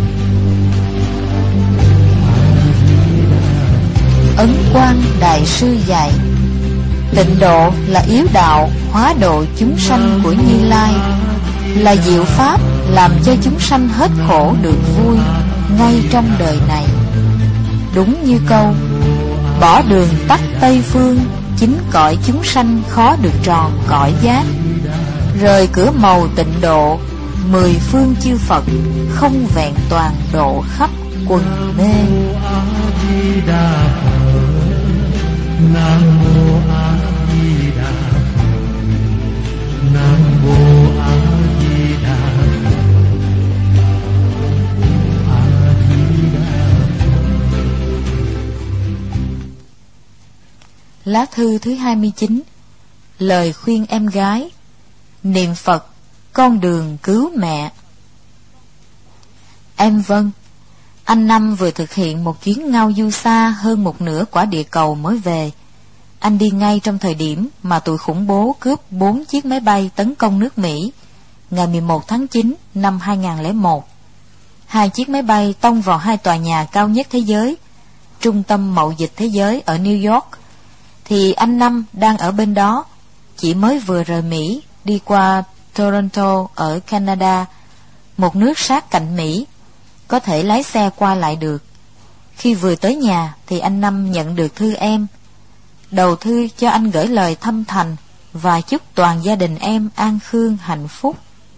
A Di Đà Phật. Ấn Quang Đại Sư dạy, tịnh độ là yếu đạo hóa độ chúng sanh của Như Lai, là diệu pháp làm cho chúng sanh hết khổ được vui ngay trong đời này. Đúng như câu bỏ đường tắt Tây Phương, chính cõi chúng sanh khó được tròn cõi giác. Rời cửa màu tịnh độ, mười phương chư Phật không vẹn toàn độ khắp quần mê. Nam Mô A Di Đà Phật. Nam Mô A Di Đà Phật. A Di Đà Phật. Lá thư thứ hai mươi chín. Lời khuyên em gái. Niệm Phật, con đường cứu mẹ. Em Vân, anh Năm vừa thực hiện một chuyến ngao du xa hơn một nửa quả địa cầu mới về. Anh đi ngay trong thời điểm mà tụi khủng bố cướp bốn chiếc máy bay tấn công nước Mỹ ngày mười một tháng chín năm hai nghìn lẻ một. Hai chiếc máy bay tông vào hai tòa nhà cao nhất thế giới, trung tâm mậu dịch thế giới ở New York. Thì anh Năm đang ở bên đó, chỉ mới vừa rời Mỹ, đi qua Toronto ở Canada, một nước sát cạnh Mỹ, có thể lái xe qua lại được. Khi vừa tới nhà thì anh Năm nhận được thư em. Đầu thư cho anh gửi lời thâm thành và chúc toàn gia đình em an khương hạnh phúc.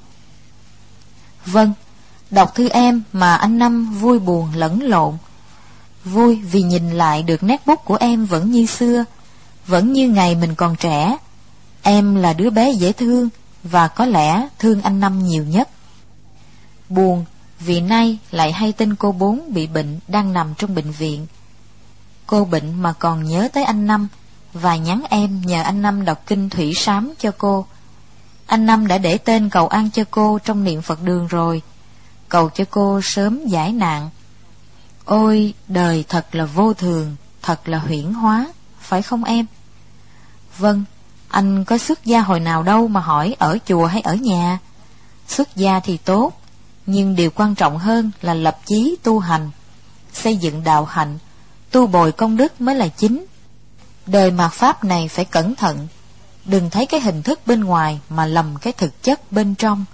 Vâng, đọc thư em mà anh Năm vui buồn lẫn lộn. Vui vì nhìn lại được nét bút của em vẫn như xưa, vẫn như ngày mình còn trẻ. Em là đứa bé dễ thương và có lẽ thương anh Năm nhiều nhất. Buồn vì nay lại hay tin cô Bốn bị bệnh, đang nằm trong bệnh viện. Cô bệnh mà còn nhớ tới anh Năm và nhắn em nhờ anh Năm đọc kinh Thủy Sám cho cô. Anh Năm đã để tên cầu an cho cô trong niệm Phật đường rồi, cầu cho cô sớm giải nạn. Ôi, đời thật là vô thường, thật là huyễn hóa, phải không em? Vâng, anh có xuất gia hồi nào đâu mà hỏi ở chùa hay ở nhà. Xuất gia thì tốt, nhưng điều quan trọng hơn là lập chí tu hành, xây dựng đạo hạnh, tu bồi công đức mới là chính. Đời mạt pháp này phải cẩn thận, đừng thấy cái hình thức bên ngoài mà lầm cái thực chất bên trong.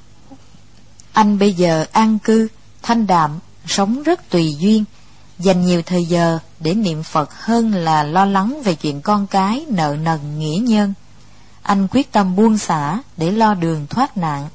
Anh bây giờ an cư, thanh đạm, sống rất tùy duyên, dành nhiều thời giờ để niệm Phật hơn là lo lắng về chuyện con cái, nợ nần, nghĩa nhân. Anh quyết tâm buông xả để lo đường thoát nạn.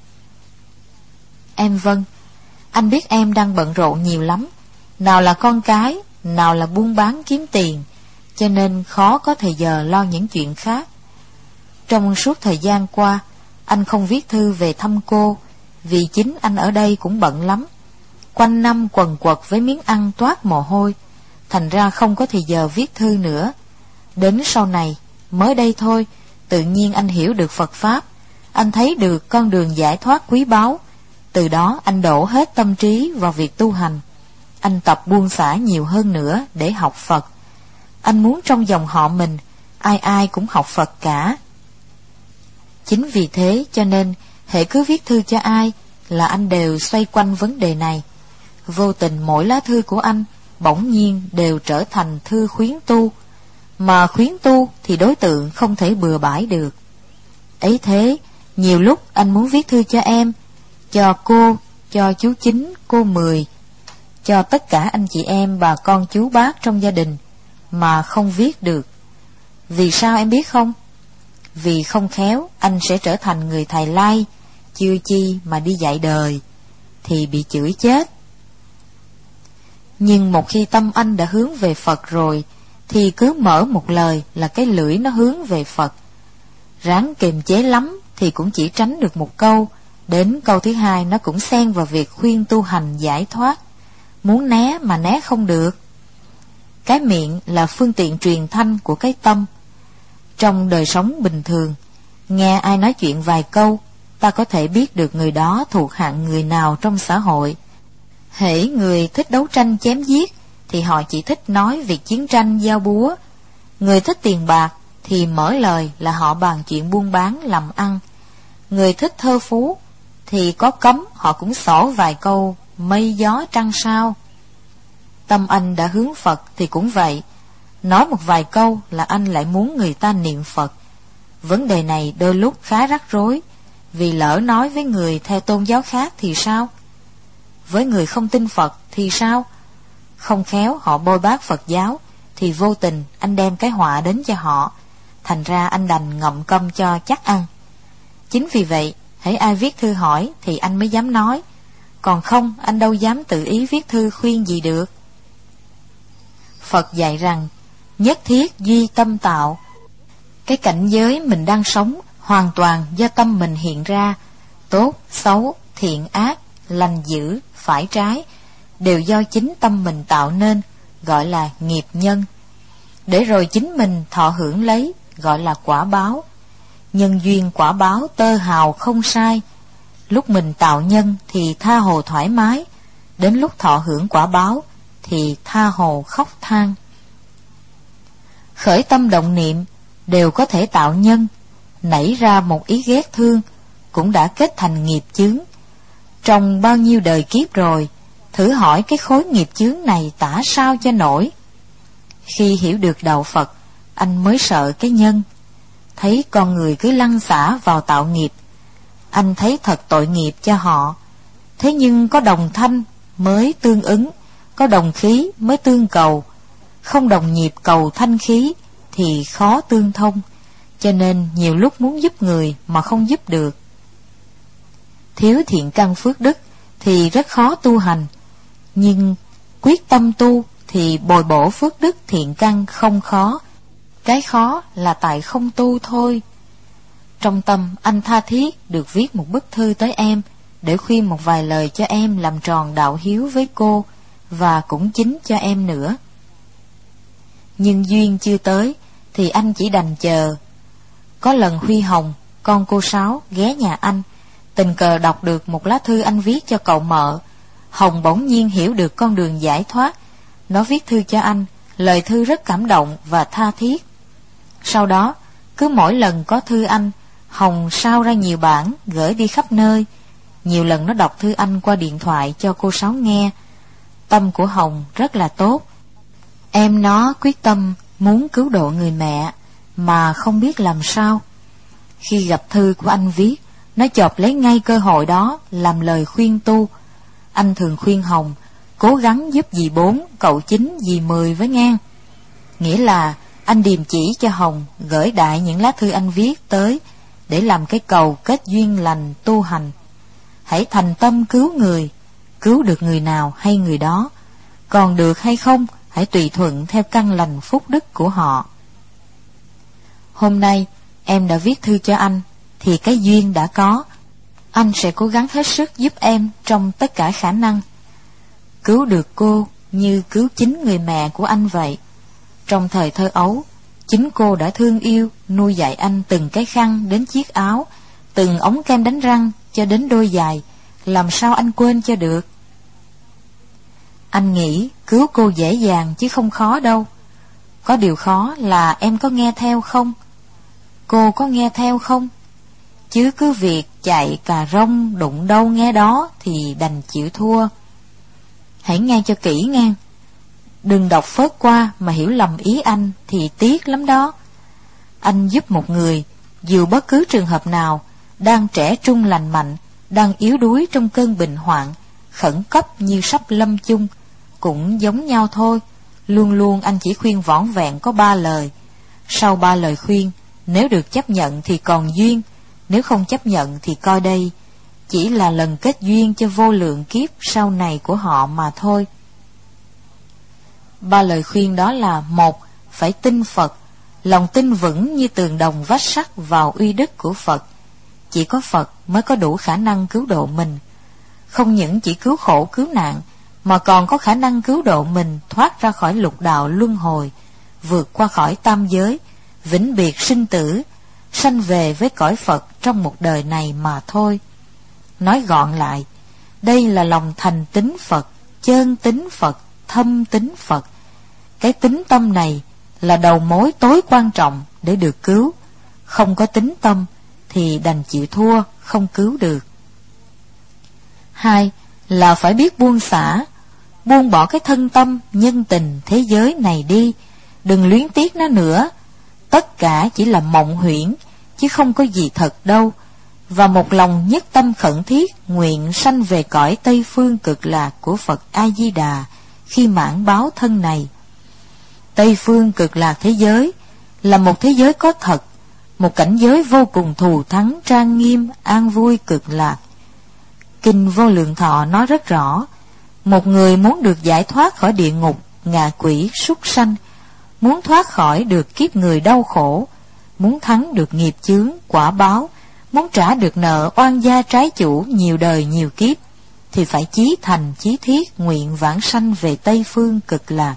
Em vâng, anh biết em đang bận rộn nhiều lắm, nào là con cái, nào là buôn bán kiếm tiền, cho nên khó có thời giờ lo những chuyện khác. Trong suốt thời gian qua, anh không viết thư về thăm cô, vì chính anh ở đây cũng bận lắm. Quanh năm quần quật với miếng ăn toát mồ hôi, thành ra không có thời giờ viết thư nữa. Đến sau này, mới đây thôi, tự nhiên anh hiểu được Phật Pháp, anh thấy được con đường giải thoát quý báu. Từ đó anh đổ hết tâm trí vào việc tu hành. Anh tập buông xả nhiều hơn nữa để học Phật. Anh muốn trong dòng họ mình, ai ai cũng học Phật cả. Chính vì thế cho nên, hễ cứ viết thư cho ai là anh đều xoay quanh vấn đề này. Vô tình mỗi lá thư của anh bỗng nhiên đều trở thành thư khuyến tu, mà khuyến tu thì đối tượng không thể bừa bãi được. Ấy thế, nhiều lúc anh muốn viết thư cho em, cho cô, cho chú Chín, cô Mười, cho tất cả anh chị em, bà con chú bác trong gia đình, mà không viết được. Vì sao em biết không? Vì không khéo anh sẽ trở thành người thầy lai, chưa chi mà đi dạy đời, thì bị chửi chết. Nhưng một khi tâm anh đã hướng về Phật rồi, thì cứ mở một lời là cái lưỡi nó hướng về Phật. Ráng kiềm chế lắm thì cũng chỉ tránh được một câu, đến câu thứ hai nó cũng xen vào việc khuyên tu hành giải thoát. Muốn né mà né không được. Cái miệng là phương tiện truyền thanh của cái tâm. Trong đời sống bình thường, nghe ai nói chuyện vài câu, ta có thể biết được người đó thuộc hạng người nào trong xã hội. Hễ người thích đấu tranh chém giết thì họ chỉ thích nói việc chiến tranh giao búa. Người thích tiền bạc thì mở lời là họ bàn chuyện buôn bán làm ăn. Người thích thơ phú thì có cấm họ cũng xỏ vài câu mây gió trăng sao. Tâm anh đã hướng Phật thì cũng vậy, nói một vài câu là anh lại muốn người ta niệm Phật. Vấn đề này đôi lúc khá rắc rối, vì lỡ nói với người theo tôn giáo khác thì sao? Với người không tin Phật thì sao? Không khéo họ bôi bác Phật giáo, thì vô tình anh đem cái họa đến cho họ. Thành ra anh đành ngậm câm cho chắc ăn. Chính vì vậy, hễ ai viết thư hỏi thì anh mới dám nói, còn không anh đâu dám tự ý viết thư khuyên gì được. Phật dạy rằng nhất thiết duy tâm tạo. Cái cảnh giới mình đang sống hoàn toàn do tâm mình hiện ra. Tốt, xấu, thiện ác, lành dữ, phải trái đều do chính tâm mình tạo nên, gọi là nghiệp nhân. Để rồi chính mình thọ hưởng lấy, gọi là quả báo. Nhân duyên quả báo tơ hào không sai. Lúc mình tạo nhân thì tha hồ thoải mái, đến lúc thọ hưởng quả báo thì tha hồ khóc than. Khởi tâm động niệm đều có thể tạo nhân. Nảy ra một ý ghét thương cũng đã kết thành nghiệp chướng. Trong bao nhiêu đời kiếp rồi, thử hỏi cái khối nghiệp chướng này tả sao cho nổi. Khi hiểu được đạo Phật, anh mới sợ cái nhân. Thấy con người cứ lăn xả vào tạo nghiệp, anh thấy thật tội nghiệp cho họ. Thế nhưng có đồng thanh mới tương ứng, có đồng khí mới tương cầu. Không đồng nhịp cầu thanh khí thì khó tương thông, cho nên nhiều lúc muốn giúp người mà không giúp được. Thiếu thiện căn phước đức thì rất khó tu hành, nhưng quyết tâm tu thì bồi bổ phước đức thiện căn không khó. Cái khó là tại không tu thôi. Trong tâm anh tha thiết được viết một bức thư tới em, để khuyên một vài lời cho em làm tròn đạo hiếu với cô, và cũng chính cho em nữa. Nhưng duyên chưa tới, thì anh chỉ đành chờ. Có lần Huy Hồng, con cô Sáu, ghé nhà anh, tình cờ đọc được một lá thư anh viết cho cậu Mợ. Hồng bỗng nhiên hiểu được con đường giải thoát. Nó viết thư cho anh, lời thư rất cảm động và tha thiết. Sau đó, cứ mỗi lần có thư anh, Hồng sao ra nhiều bản, gửi đi khắp nơi. Nhiều lần nó đọc thư anh qua điện thoại cho cô Sáu nghe. Tâm của Hồng rất là tốt. Em nó quyết tâm muốn cứu độ người mẹ, mà không biết làm sao. Khi gặp thư của anh viết, nó chộp lấy ngay cơ hội đó làm lời khuyên tu. Anh thường khuyên Hồng cố gắng giúp dì bốn, cậu chín, dì mười với ngang. Nghĩa là anh điềm chỉ cho Hồng gửi đại những lá thư anh viết tới, để làm cái cầu kết duyên lành tu hành. Hãy thành tâm cứu người, cứu được người nào hay người đó, còn được hay không hãy tùy thuận theo căn lành phúc đức của họ. Hôm nay em đã viết thư cho anh, thì cái duyên đã có. Anh sẽ cố gắng hết sức giúp em trong tất cả khả năng, cứu được cô như cứu chính người mẹ của anh vậy. Trong thời thơ ấu, chính cô đã thương yêu, nuôi dạy anh từng cái khăn đến chiếc áo, từng ống kem đánh răng cho đến đôi giày, làm sao anh quên cho được. Anh nghĩ cứu cô dễ dàng chứ không khó đâu. Có điều khó là em có nghe theo không? Cô có nghe theo không? Chứ cứ việc chạy cà rông đụng đâu nghe đó thì đành chịu thua. Hãy nghe cho kỹ ngang. Đừng đọc phớt qua mà hiểu lầm ý anh thì tiếc lắm đó. Anh giúp một người, dù bất cứ trường hợp nào, đang trẻ trung lành mạnh, đang yếu đuối trong cơn bệnh hoạn, khẩn cấp như sắp lâm chung, cũng giống nhau thôi. Luôn luôn anh chỉ khuyên vỏn vẹn có ba lời. Sau ba lời khuyên, nếu được chấp nhận thì còn duyên, nếu không chấp nhận thì coi đây chỉ là lần kết duyên cho vô lượng kiếp sau này của họ mà thôi. Ba lời khuyên đó là: một, phải tin Phật, lòng tin vững như tường đồng vách sắt vào uy đức của Phật. Chỉ có Phật mới có đủ khả năng cứu độ mình. Không những chỉ cứu khổ cứu nạn, mà còn có khả năng cứu độ mình thoát ra khỏi lục đạo luân hồi, vượt qua khỏi tam giới, vĩnh biệt sinh tử, sanh về với cõi Phật trong một đời này mà thôi. Nói gọn lại, đây là lòng thành tín Phật, chân tín Phật, thâm tín Phật. Cái tín tâm này là đầu mối tối quan trọng để được cứu. Không có tín tâm thì đành chịu thua, không cứu được. Hai là phải biết buông xả, buông bỏ cái thân tâm nhân tình thế giới này đi, đừng luyến tiếc nó nữa. Tất cả chỉ là mộng huyễn, chứ không có gì thật đâu. Và một lòng nhất tâm khẩn thiết nguyện sanh về cõi Tây Phương Cực Lạc của Phật A Di Đà khi mãn báo thân này. Tây Phương Cực Lạc thế giới là một thế giới có thật, một cảnh giới vô cùng thù thắng, trang nghiêm, an vui cực lạc. Kinh Vô Lượng Thọ nói rất rõ, một người muốn được giải thoát khỏi địa ngục, ngạ quỷ, súc sanh, muốn thoát khỏi được kiếp người đau khổ, muốn thắng được nghiệp chướng, quả báo, muốn trả được nợ oan gia trái chủ nhiều đời nhiều kiếp, thì phải chí thành chí thiết nguyện vãng sanh về Tây Phương Cực Lạc.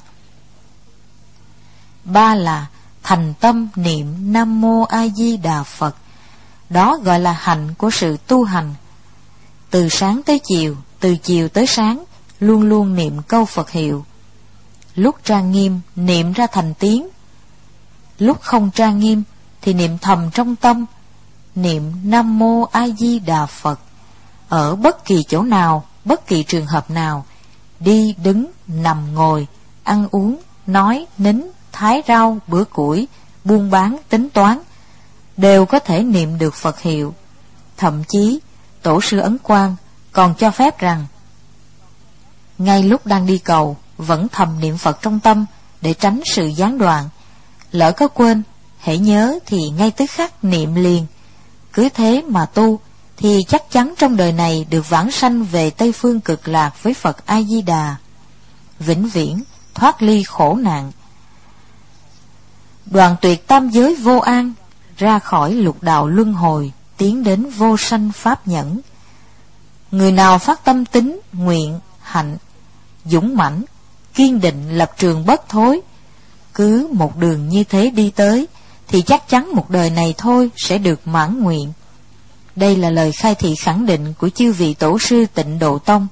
Ba là thành tâm niệm Nam Mô A Di Đà Phật. Đó gọi là hạnh của sự tu hành. Từ sáng tới chiều, từ chiều tới sáng, luôn luôn niệm câu Phật hiệu. Lúc trang nghiêm niệm ra thành tiếng, lúc không trang nghiêm thì niệm thầm trong tâm, niệm Nam Mô A Di Đà Phật. Ở bất kỳ chỗ nào, bất kỳ trường hợp nào, đi đứng nằm ngồi, ăn uống, nói nín, thái rau bữa củi, buôn bán tính toán, đều có thể niệm được Phật hiệu. Thậm chí Tổ sư Ấn Quang còn cho phép rằng ngay lúc đang đi cầu vẫn thầm niệm Phật trong tâm để tránh sự gián đoạn. Lỡ có quên, hễ nhớ thì ngay tức khắc niệm liền. Cứ thế mà tu thì chắc chắn trong đời này được vãng sanh về Tây Phương Cực Lạc với Phật A Di Đà, vĩnh viễn thoát ly khổ nạn. Đoạn tuyệt tam giới vô an, ra khỏi lục đạo luân hồi, tiến đến vô sanh pháp nhẫn. Người nào phát tâm tín, nguyện, hạnh, dũng mãnh, kiên định lập trường bất thối, cứ một đường như thế đi tới, thì chắc chắn một đời này thôi sẽ được mãn nguyện. Đây là lời khai thị khẳng định của chư vị tổ sư Tịnh Độ Tông.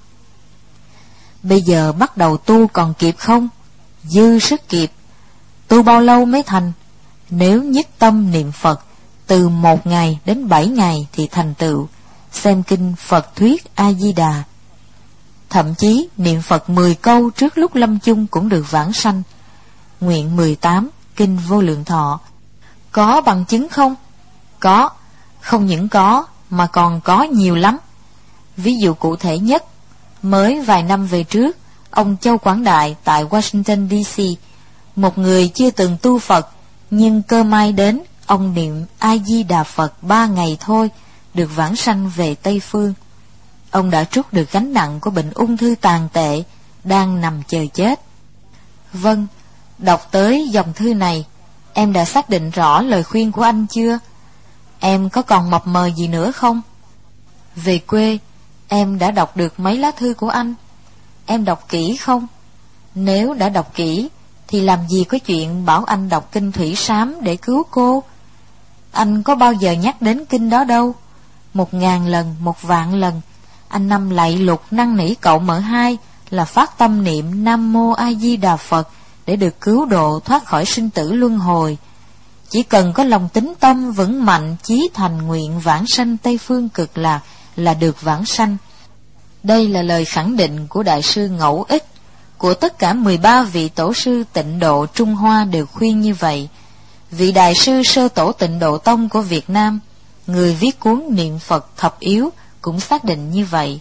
Bây giờ bắt đầu tu còn kịp không? Dư sức kịp. Tu bao lâu mới thành? Nếu nhất tâm niệm Phật, từ một ngày đến bảy ngày thì thành tựu. Xem kinh Phật Thuyết A-di-đà. Thậm chí niệm Phật mười câu trước lúc lâm chung cũng được vãng sanh. Nguyện mười tám, kinh Vô Lượng Thọ. Có bằng chứng không? Có. Không những có, mà còn có nhiều lắm. Ví dụ cụ thể nhất, mới vài năm về trước, ông Châu Quảng Đại tại Washington D C, một người chưa từng tu Phật, nhưng cơ may đến, ông niệm A-di-đà Phật ba ngày thôi, được vãng sanh về Tây Phương. Ông đã trút được gánh nặng của bệnh ung thư tàn tệ, đang nằm chờ chết. Vâng, đọc tới dòng thư này, em đã xác định rõ lời khuyên của anh chưa? Em có còn mập mờ gì nữa không? Về quê, em đã đọc được mấy lá thư của anh. Em đọc kỹ không? Nếu đã đọc kỹ, thì làm gì có chuyện bảo anh đọc kinh Thủy Sám để cứu cô? Anh có bao giờ nhắc đến kinh đó đâu. Một ngàn lần, một vạn lần, anh Năm lạy lục năn nỉ cậu mở hai là phát tâm niệm Nam Mô A Di Đà Phật để được cứu độ thoát khỏi sinh tử luân hồi. Chỉ cần có lòng tín tâm vững mạnh, chí thành nguyện vãng sanh Tây Phương Cực Lạc là được vãng sanh. Đây là lời khẳng định của Đại sư Ngẫu Ích, của tất cả mười ba vị tổ sư Tịnh Độ Trung Hoa đều khuyên như vậy. Vị Đại sư Sơ Tổ Tịnh Độ Tông của Việt Nam, người viết cuốn Niệm Phật Thập Yếu, cũng xác định như vậy.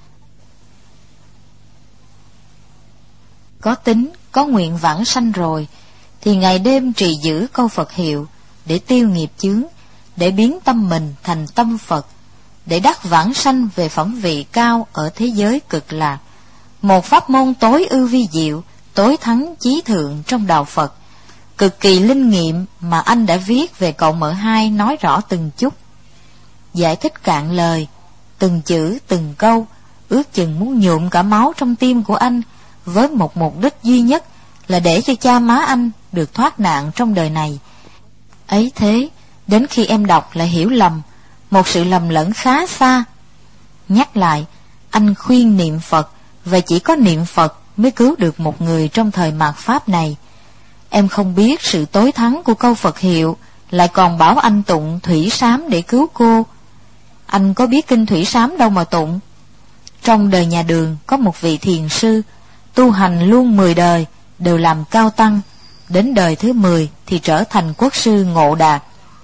Có tín, có nguyện vãng sanh rồi, thì ngày đêm trì giữ câu Phật hiệu, để tiêu nghiệp chướng, để biến tâm mình thành tâm Phật, để đắc vãng sanh về phẩm vị cao ở thế giới Cực Lạc. Một pháp môn tối ưu vi diệu, tối thắng chí thượng trong đạo Phật, cực kỳ linh nghiệm mà anh đã viết về cậu mở hai nói rõ từng chút. Giải thích cạn lời, từng chữ từng câu, ước chừng muốn nhuộm cả máu trong tim của anh, với một mục đích duy nhất là để cho cha má anh được thoát nạn trong đời này. Ấy thế, đến khi em đọc lại hiểu lầm, một sự lầm lẫn khá xa. Nhắc lại, anh khuyên niệm Phật, và chỉ có niệm Phật mới cứu được một người trong thời mạt Pháp này. Em không biết sự tối thắng của câu Phật hiệu, lại còn bảo anh tụng Thủy Sám để cứu cô. Anh có biết kinh Thủy Sám đâu mà tụng. Trong đời nhà Đường có một vị thiền sư, tu hành luôn mười đời, đều làm cao tăng, đến đời thứ mười thì trở thành quốc sư Ngộ Đạt.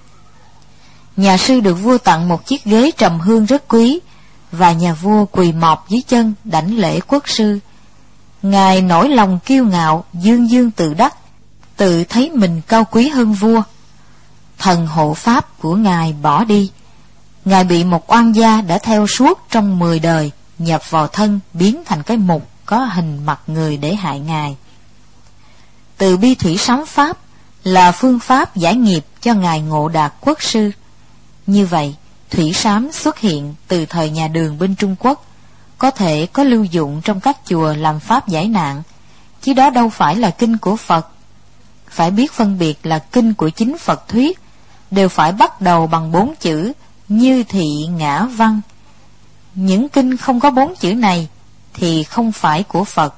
Nhà sư được vua tặng một chiếc ghế trầm hương rất quý, và nhà vua quỳ mọp dưới chân đảnh lễ quốc sư. Ngài nổi lòng kiêu ngạo, dương dương tự đắc, tự thấy mình cao quý hơn vua. Thần hộ pháp của ngài bỏ đi. Ngài bị một oan gia đã theo suốt trong mười đời nhập vào thân, biến thành cái mục có hình mặt người để hại ngài. Từ bi thủy sám pháp là phương pháp giải nghiệp cho ngài Ngộ Đạt quốc sư. Như vậy, thủy sám xuất hiện từ thời nhà Đường bên Trung Quốc, có thể có lưu dụng trong các chùa làm pháp giải nạn, chứ đó đâu phải là kinh của Phật. Phải biết phân biệt là kinh của chính Phật thuyết, đều phải bắt đầu bằng bốn chữ như thị ngã văn. Những kinh không có bốn chữ này thì không phải của Phật.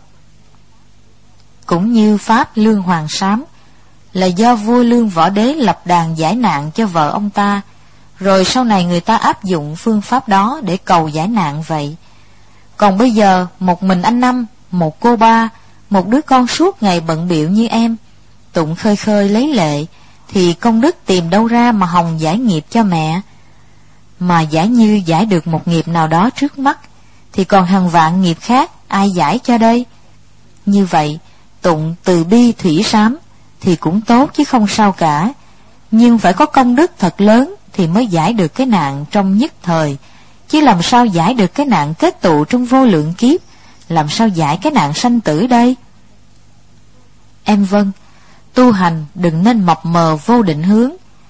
Cũng như pháp Lương Hoàng Sám là do vua Lương Võ Đế lập đàn giải nạn cho vợ ông ta, rồi sau này người ta áp dụng phương pháp đó để cầu giải nạn vậy. Còn bây giờ một mình anh Năm, một cô Ba, một đứa con suốt ngày bận bịu như em, tụng khơi khơi lấy lệ, thì công đức tìm đâu ra mà hòng giải nghiệp cho mẹ. Mà giả như giải được một nghiệp nào đó trước mắt, thì còn hàng vạn nghiệp khác ai giải cho đây? Như vậy, tụng từ bi thủy sám thì cũng tốt chứ không sao cả, nhưng phải có công đức thật lớn thì mới giải được cái nạn trong nhất thời, chứ làm sao giải được cái nạn kết tụ trong vô lượng kiếp, làm sao giải cái nạn sanh tử đây? Em vâng, tu hành đừng nên mập mờ vô định hướng.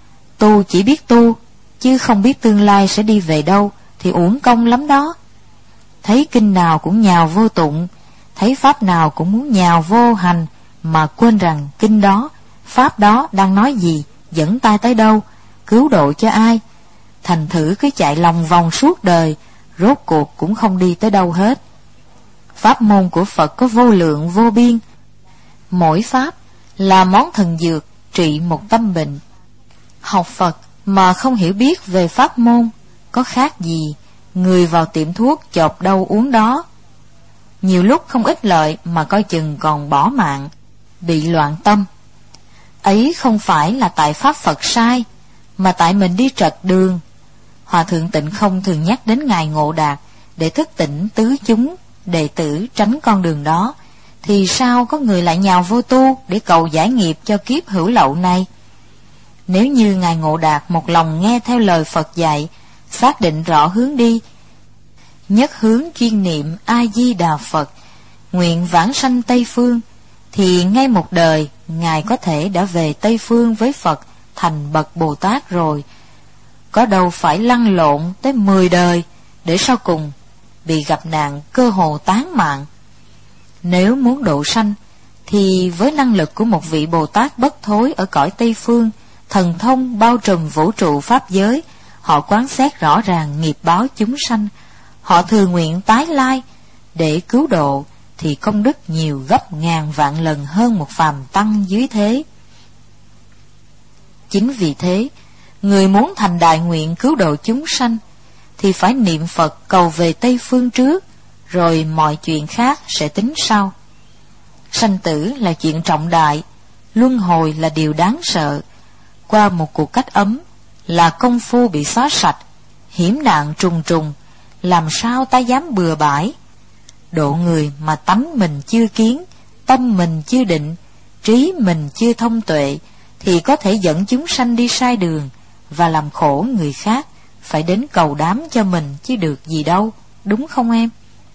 Tu chỉ biết tu, chứ không biết tương lai sẽ đi về đâu, thì uổng công lắm đó. Thấy kinh nào cũng nhào vô tụng, thấy pháp nào cũng muốn nhào vô hành, mà quên rằng kinh đó, pháp đó đang nói gì, dẫn ta tới đâu, cứu độ cho ai. Thành thử cứ chạy lòng vòng suốt đời, rốt cuộc cũng không đi tới đâu hết. Pháp môn của Phật có vô lượng vô biên, mỗi pháp là món thần dược trị một tâm bệnh. Học Phật mà không hiểu biết về pháp môn, có khác gì người vào tiệm thuốc chộp đâu uống đó. Nhiều lúc không ích lợi mà coi chừng còn bỏ mạng, bị loạn tâm. Ấy không phải là tại pháp Phật sai, mà tại mình đi trật đường. Hòa thượng Tịnh Không thường nhắc đến Ngài Ngộ Đạt để thức tỉnh tứ chúng đệ tử tránh con đường đó, thì sao có người lại nhào vô tu để cầu giải nghiệp cho kiếp hữu lậu này? Nếu như Ngài Ngộ Đạt một lòng nghe theo lời Phật dạy, xác định rõ hướng đi, nhất hướng chuyên niệm A Di Đà Phật, nguyện vãng sanh Tây Phương, thì ngay một đời Ngài có thể đã về Tây Phương với Phật thành bậc Bồ Tát rồi. Có đâu phải lăn lộn tới mười đời để sau cùng bị gặp nạn cơ hồ tán mạng. Nếu muốn độ sanh, thì với năng lực của một vị Bồ Tát bất thối ở cõi Tây Phương, thần thông bao trùm vũ trụ pháp giới, họ quán xét rõ ràng nghiệp báo chúng sanh, họ thừa nguyện tái lai để cứu độ, thì công đức nhiều gấp ngàn vạn lần hơn một phàm tăng dưới thế. Chính vì thế, người muốn thành đại nguyện cứu độ chúng sanh thì phải niệm Phật cầu về Tây Phương trước, rồi mọi chuyện khác sẽ tính sau. Sanh tử là chuyện trọng đại, luân hồi là điều đáng sợ. Qua một cuộc cách ấm là công phu bị xóa sạch, hiểm nạn trùng trùng, làm sao ta dám bừa bãi. Độ người mà tánh mình chưa kiến, tâm mình chưa định, trí mình chưa thông tuệ, thì có thể dẫn chúng sanh đi sai đường và làm khổ người khác, phải đến cầu đám cho mình chứ được gì đâu, đúng không em?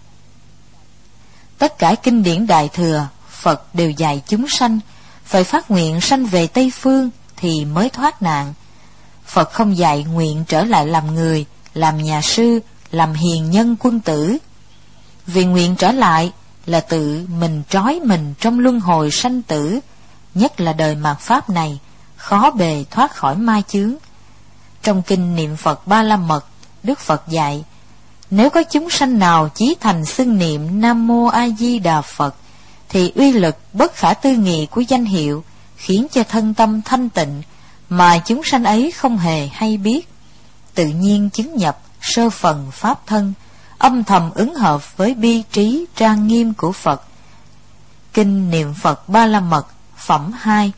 Tất cả kinh điển Đại Thừa, Phật đều dạy chúng sanh phải phát nguyện sanh về Tây Phương thì mới thoát nạn. Phật không dạy nguyện trở lại làm người, làm nhà sư, làm hiền nhân quân tử. Vì nguyện trở lại là tự mình trói mình trong luân hồi sanh tử, nhất là đời mạt pháp này, khó bề thoát khỏi ma chướng. Trong kinh niệm Phật Ba La Mật, Đức Phật dạy, nếu có chúng sanh nào chí thành xưng niệm Nam Mô A Di Đà Phật, thì uy lực bất khả tư nghị của danh hiệu khiến cho thân tâm thanh tịnh, mà chúng sanh ấy không hề hay biết, tự nhiên chứng nhập sơ phần pháp thân, âm thầm ứng hợp với bi trí trang nghiêm của Phật. Kinh niệm Phật Ba La Mật phẩm hai.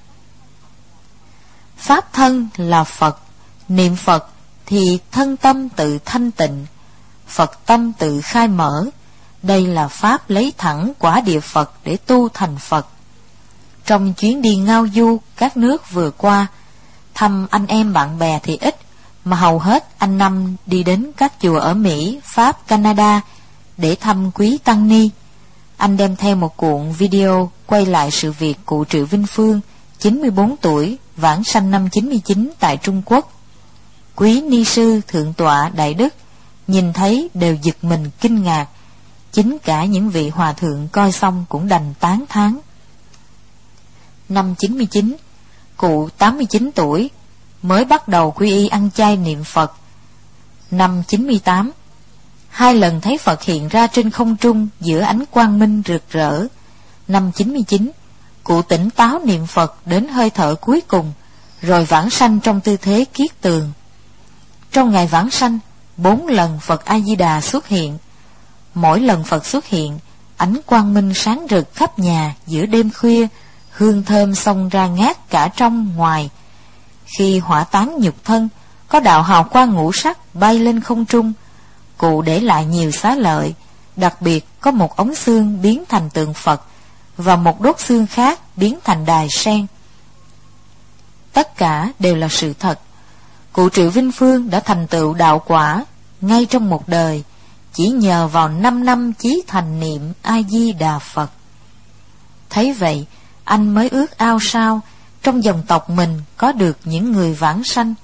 Pháp thân là Phật, niệm Phật thì thân tâm tự thanh tịnh, Phật tâm tự khai mở. Đây là pháp lấy thẳng quả địa Phật để tu thành Phật. Trong chuyến đi ngao du các nước vừa qua, thăm anh em bạn bè thì ít, mà hầu hết anh Năm đi đến các chùa ở Mỹ, Pháp, Canada để thăm quý tăng ni. Anh đem theo một cuộn video quay lại sự việc cụ Triệu Vinh Phương, chín mươi bốn tuổi, vãng sanh năm chín mươi chín tại Trung Quốc. Quý ni sư thượng tọa Đại Đức nhìn thấy đều giật mình kinh ngạc, chính cả những vị hòa thượng coi xong cũng đành tán thán. Năm chín mươi chín, cụ tám mươi chín tuổi, mới bắt đầu quy y ăn chay niệm Phật. Năm chín mươi tám, hai lần thấy Phật hiện ra trên không trung giữa ánh quang minh rực rỡ. Năm chín mươi chín, cụ tỉnh táo niệm Phật đến hơi thở cuối cùng, rồi vãng sanh trong tư thế kiết tường. Trong ngày vãng sanh, bốn lần Phật A Di Đà xuất hiện. Mỗi lần Phật xuất hiện, ánh quang minh sáng rực khắp nhà giữa đêm khuya, hương thơm xông ra ngát cả trong ngoài. Khi hỏa táng nhục thân, có đạo hào quang ngũ sắc bay lên không trung. Cụ để lại nhiều xá lợi, đặc biệt có một ống xương biến thành tượng Phật và một đốt xương khác biến thành đài sen. Tất cả đều là sự thật. Cụ Triệu Vinh Phương đã thành tựu đạo quả ngay trong một đời, chỉ nhờ vào năm năm chí thành niệm A Di Đà Phật. Thấy vậy, anh mới ước ao sao trong dòng tộc mình có được những người vãng sanh,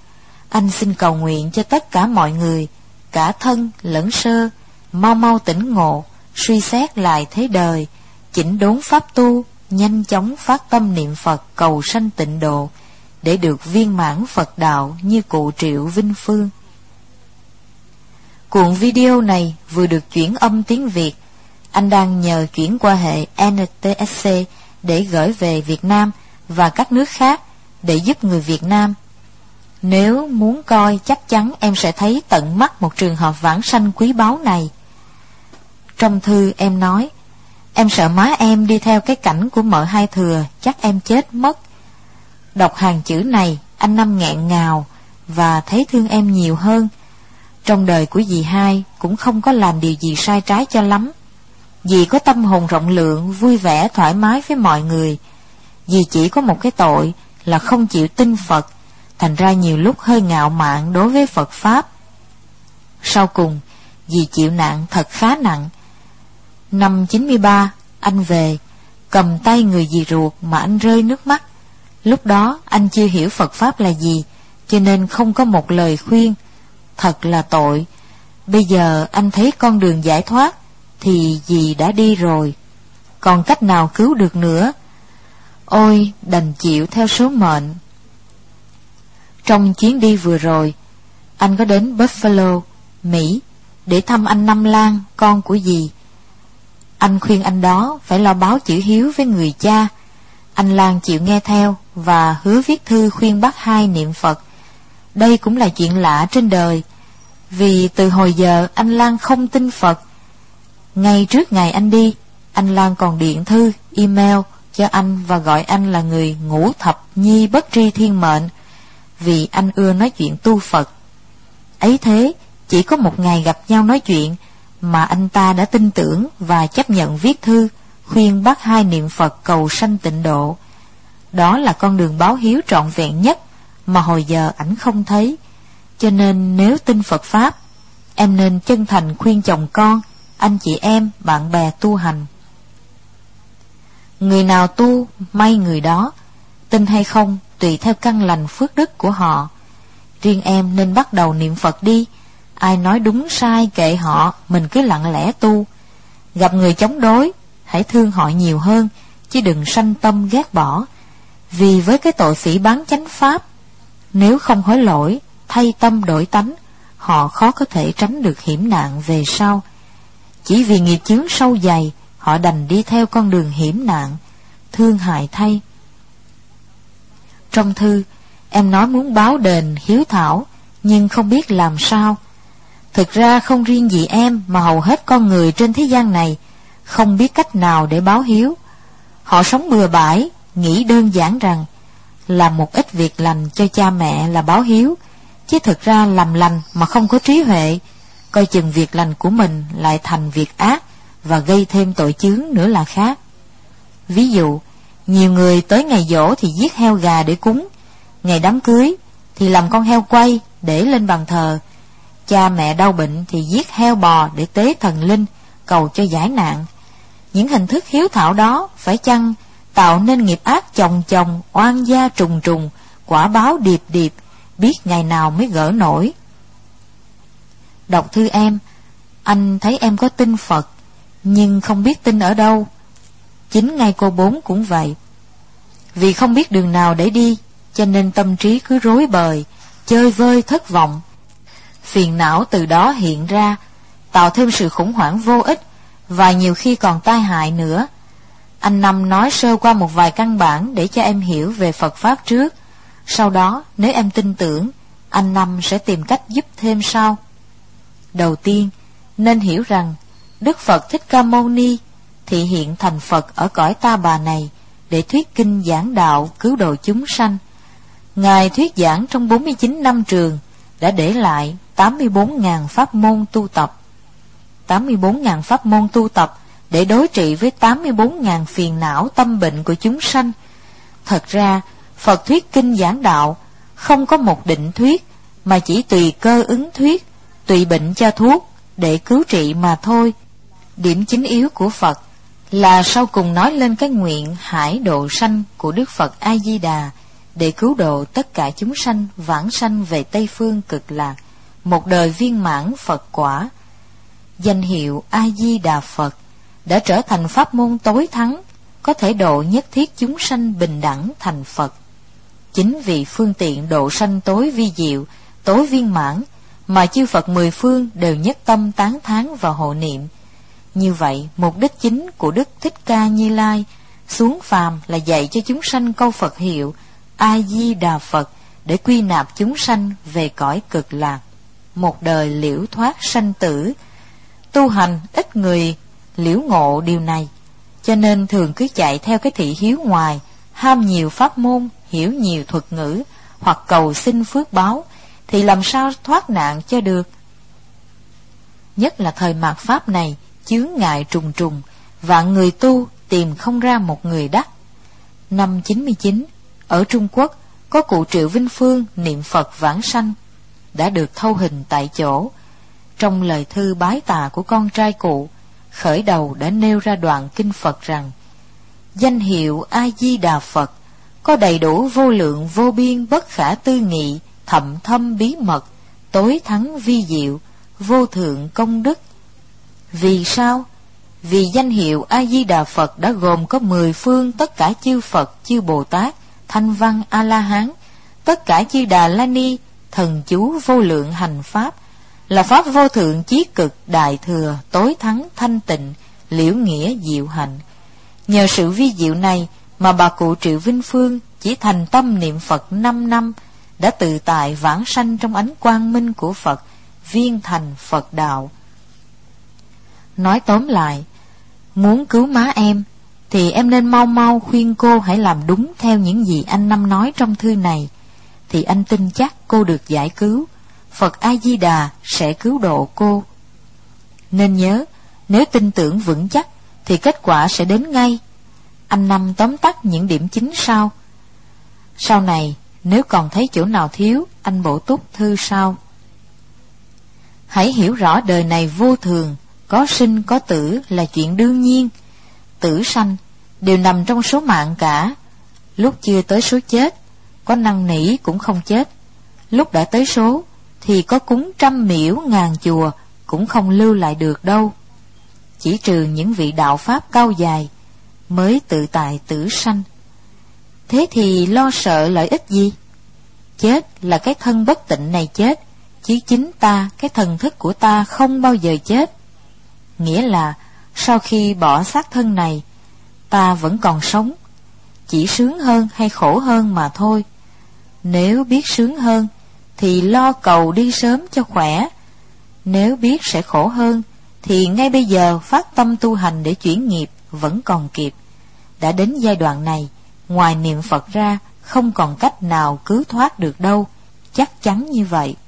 anh xin cầu nguyện cho tất cả mọi người, cả thân lẫn sơ, mau mau tỉnh ngộ, suy xét lại thế đời, chỉnh đốn pháp tu, nhanh chóng phát tâm niệm Phật cầu sanh tịnh độ, để được viên mãn Phật đạo như cụ Triệu Vinh Phương. Cuộn video này vừa được chuyển âm tiếng Việt. Anh đang nhờ chuyển qua hệ en tê ét xê để gửi về Việt Nam và các nước khác để giúp người Việt Nam. Nếu muốn coi, chắc chắn em sẽ thấy tận mắt một trường hợp vãng sanh quý báu này. Trong thư em nói, em sợ má em đi theo cái cảnh của mợ Hai Thừa, chắc em chết mất. Đọc hàng chữ này, anh Năm nghẹn ngào và thấy thương em nhiều hơn. Trong đời của dì Hai cũng không có làm điều gì sai trái cho lắm. Dì có tâm hồn rộng lượng, vui vẻ, thoải mái với mọi người. Dì chỉ có một cái tội là không chịu tin Phật, thành ra nhiều lúc hơi ngạo mạn đối với Phật Pháp. Sau cùng, dì chịu nạn thật khá nặng. Năm chín mươi ba, anh về, cầm tay người dì ruột mà anh rơi nước mắt. Lúc đó anh chưa hiểu Phật Pháp là gì, cho nên không có một lời khuyên. Thật là tội. Bây giờ anh thấy con đường giải thoát thì dì đã đi rồi, còn cách nào cứu được nữa. Ôi, đành chịu theo số mệnh. Trong chuyến đi vừa rồi, anh có đến Buffalo, Mỹ, để thăm anh Năm Lan, con của dì. Anh khuyên anh đó phải lo báo chữ hiếu với người cha. Anh Lan chịu nghe theo và hứa viết thư khuyên bác Hai niệm Phật. Đây cũng là chuyện lạ trên đời, vì từ hồi giờ anh Lan không tin Phật. Ngay trước ngày anh đi, anh Lan còn điện thư, email cho anh và gọi anh là người ngũ thập nhi bất tri thiên mệnh, vì anh ưa nói chuyện tu Phật. Ấy thế, chỉ có một ngày gặp nhau nói chuyện mà anh ta đã tin tưởng và chấp nhận viết thư khuyên bác Hai niệm Phật cầu sanh tịnh độ. Đó là con đường báo hiếu trọn vẹn nhất mà hồi giờ ảnh không thấy. Cho nên nếu tin Phật Pháp, em nên chân thành khuyên chồng con, anh chị em, bạn bè tu hành. Người nào tu, may người đó. Tin hay không tùy theo căn lành phước đức của họ. Riêng em nên bắt đầu niệm Phật đi. Ai nói đúng sai kệ họ, mình cứ lặng lẽ tu. Gặp người chống đối, hãy thương họ nhiều hơn, chứ đừng sanh tâm ghét bỏ. Vì với cái tội phỉ báng chánh pháp, nếu không hối lỗi, thay tâm đổi tánh, họ khó có thể tránh được hiểm nạn về sau. Chỉ vì nghiệp chướng sâu dày, họ đành đi theo con đường hiểm nạn, thương hại thay. Trong thư, em nói muốn báo đền hiếu thảo, nhưng không biết làm sao. Thực ra không riêng gì em mà hầu hết con người trên thế gian này không biết cách nào để báo hiếu. Họ sống bừa bãi, nghĩ đơn giản rằng làm một ít việc lành cho cha mẹ là báo hiếu, chứ thực ra làm lành mà không có trí huệ, coi chừng việc lành của mình lại thành việc ác và gây thêm tội chướng nữa là khác. Ví dụ, nhiều người tới ngày giỗ thì giết heo gà để cúng, ngày đám cưới thì làm con heo quay để lên bàn thờ, cha mẹ đau bệnh thì giết heo bò để tế thần linh, cầu cho giải nạn. Những hình thức hiếu thảo đó phải chăng tạo nên nghiệp ác chồng chồng, oan gia trùng trùng, quả báo điệp điệp, biết ngày nào mới gỡ nổi. Đọc thư em, anh thấy em có tin Phật, nhưng không biết tin ở đâu. Chính ngay cô Bốn cũng vậy. Vì không biết đường nào để đi, cho nên tâm trí cứ rối bời, chơi vơi thất vọng. Phiền não từ đó hiện ra, tạo thêm sự khủng hoảng vô ích, và nhiều khi còn tai hại nữa. Anh Năm nói sơ qua một vài căn bản để cho em hiểu về Phật Pháp trước. Sau đó, nếu em tin tưởng, anh Năm sẽ tìm cách giúp thêm sau. Đầu tiên, nên hiểu rằng Đức Phật Thích Ca Mâu Ni thị hiện thành Phật ở cõi Ta Bà này để thuyết kinh giảng đạo cứu độ chúng sanh. Ngài thuyết giảng trong bốn mươi chín năm trường, đã để lại tám mươi bốn nghìn pháp môn tu tập. tám mươi bốn nghìn pháp môn tu tập để đối trị với tám mươi bốn nghìn phiền não tâm bệnh của chúng sanh. Thật ra, Phật thuyết kinh giảng đạo không có một định thuyết, mà chỉ tùy cơ ứng thuyết, tùy bệnh cho thuốc để cứu trị mà thôi. Điểm chính yếu của Phật là sau cùng nói lên cái nguyện hải độ sanh của Đức Phật A Di Đà, để cứu độ tất cả chúng sanh vãng sanh về Tây Phương Cực Lạc, một đời viên mãn Phật quả. Danh hiệu A-di-đà Phật đã trở thành pháp môn tối thắng, có thể độ nhất thiết chúng sanh bình đẳng thành Phật. Chính vì phương tiện độ sanh tối vi diệu, tối viên mãn, mà chư Phật mười phương đều nhất tâm tán thán và hộ niệm. Như vậy, mục đích chính của Đức Thích Ca Như Lai xuống phàm là dạy cho chúng sanh câu Phật hiệu A-di-đà Phật, để quy nạp chúng sanh về cõi Cực Lạc. Một đời liễu thoát sanh tử, tu hành ít người liễu ngộ điều này, cho nên thường cứ chạy theo cái thị hiếu ngoài, ham nhiều pháp môn, hiểu nhiều thuật ngữ, hoặc cầu xin phước báo, thì làm sao thoát nạn cho được. Nhất là thời mạt pháp này, chướng ngại trùng trùng, vạn người tu tìm không ra một người đắc. Năm chín mươi chín, ở Trung Quốc có cụ Triệu Vinh Phương niệm Phật vãng sanh, đã được thâu hình tại chỗ. Trong lời thư bái tạ của con trai cụ, khởi đầu đã nêu ra đoạn kinh Phật rằng: danh hiệu A-di-đà Phật có đầy đủ vô lượng vô biên bất khả tư nghị, thậm thâm bí mật, tối thắng vi diệu, vô thượng công đức. Vì sao? Vì danh hiệu A-di-đà Phật đã gồm có mười phương tất cả chư Phật, chư Bồ Tát, Thanh Văn, A-la-hán, tất cả chư Đà La Ni, thần chú vô lượng hành pháp, là pháp vô thượng chí cực, đại thừa, tối thắng, thanh tịnh, liễu nghĩa, diệu hạnh. Nhờ sự vi diệu này mà bà cụ Triệu Vinh Phương chỉ thành tâm niệm Phật năm năm, đã tự tại vãng sanh trong ánh quang minh của Phật, viên thành Phật đạo. Nói tóm lại, muốn cứu má em, thì em nên mau mau khuyên cô hãy làm đúng theo những gì anh Năm nói trong thư này, thì anh tin chắc cô được giải cứu. Phật A-di-đà sẽ cứu độ cô. Nên nhớ, nếu tin tưởng vững chắc thì kết quả sẽ đến ngay. Anh Năm tóm tắt những điểm chính sau. Sau này, nếu còn thấy chỗ nào thiếu, anh bổ túc thư sau. Hãy hiểu rõ đời này vô thường, có sinh có tử là chuyện đương nhiên. Tử sanh đều nằm trong số mạng cả. Lúc chưa tới số chết, có năn nỉ cũng không chết. Lúc đã tới số, thì có cúng trăm miễu ngàn chùa cũng không lưu lại được đâu. Chỉ trừ những vị đạo pháp cao dài mới tự tại tử sanh. Thế thì lo sợ lợi ích gì? Chết là cái thân bất tịnh này chết, chứ chính ta, cái thần thức của ta không bao giờ chết. Nghĩa là sau khi bỏ xác thân này, ta vẫn còn sống, chỉ sướng hơn hay khổ hơn mà thôi. Nếu biết sướng hơn thì lo cầu đi sớm cho khỏe, nếu biết sẽ khổ hơn thì ngay bây giờ phát tâm tu hành để chuyển nghiệp vẫn còn kịp. Đã đến giai đoạn này, ngoài niệm Phật ra không còn cách nào cứu thoát được đâu, chắc chắn như vậy.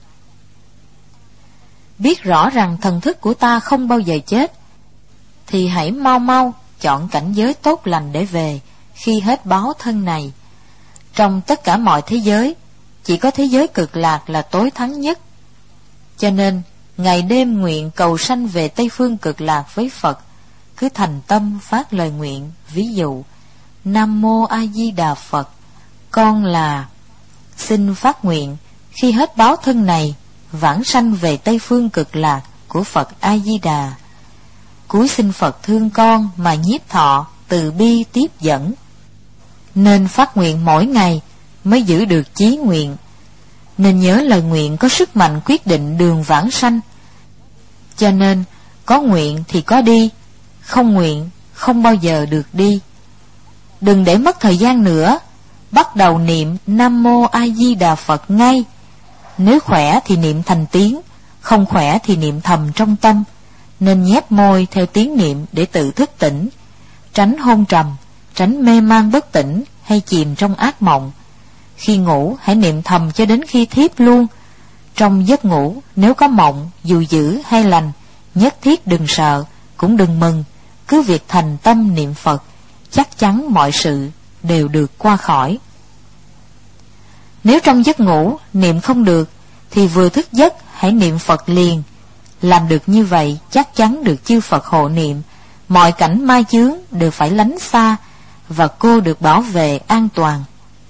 Biết rõ rằng thần thức của ta không bao giờ chết, thì hãy mau mau chọn cảnh giới tốt lành để về khi hết báo thân này. Trong tất cả mọi thế giới, chỉ có thế giới Cực Lạc là tối thắng nhất. Cho nên, ngày đêm nguyện cầu sanh về Tây Phương Cực Lạc với Phật, cứ thành tâm phát lời nguyện. Ví dụ, Nam Mô A Di Đà Phật, con là xin phát nguyện khi hết báo thân này vãng sanh về Tây Phương Cực Lạc của Phật A Di Đà. Cúi xin Phật thương con mà nhiếp thọ từ bi tiếp dẫn. Nên phát nguyện mỗi ngày mới giữ được chí nguyện. Nên nhớ lời nguyện có sức mạnh quyết định đường vãng sanh. Cho nên có nguyện thì có đi, không nguyện không bao giờ được đi. Đừng để mất thời gian nữa, bắt đầu niệm Nam Mô A Di Đà Phật ngay. Nếu khỏe thì niệm thành tiếng, không khỏe thì niệm thầm trong tâm. Nên nhét môi theo tiếng niệm để tự thức tỉnh, tránh hôn trầm, tránh mê man bất tỉnh hay chìm trong ác mộng. Khi ngủ hãy niệm thầm cho đến khi thiếp luôn. Trong giấc ngủ nếu có mộng dù dữ hay lành, nhất thiết đừng sợ, cũng đừng mừng, cứ việc thành tâm niệm Phật, chắc chắn mọi sự đều được qua khỏi. Nếu trong giấc ngủ niệm không được thì vừa thức giấc hãy niệm Phật liền. Làm được như vậy chắc chắn được chư Phật hộ niệm, mọi cảnh ma chướng đều phải lánh xa, và cô được bảo vệ an toàn.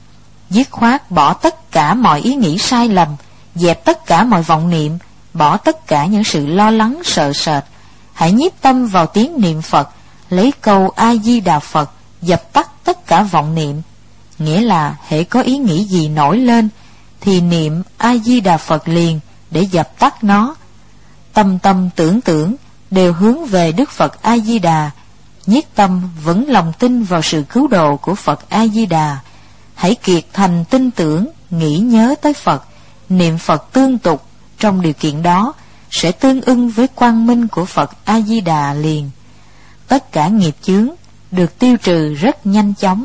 dứt khoát bỏ tất cả mọi ý nghĩ sai lầm, dẹp tất cả mọi vọng niệm, bỏ tất cả những sự lo lắng sợ sệt. Hãy nhiếp tâm vào tiếng niệm Phật, lấy câu A Di Đà Phật dập tắt tất cả vọng niệm. Nghĩa là hễ có ý nghĩ gì nổi lên thì niệm A Di Đà Phật liền để dập tắt nó. Tâm tâm tưởng tưởng đều hướng về Đức Phật A Di Đà. Nhiết tâm vững lòng tin vào sự cứu độ của Phật A Di Đà. Hãy kiệt thành tin tưởng, nghĩ nhớ tới Phật, niệm Phật tương tục. Trong điều kiện đó sẽ tương ưng với quang minh của Phật A Di Đà liền. Tất cả nghiệp chướng được tiêu trừ rất nhanh chóng.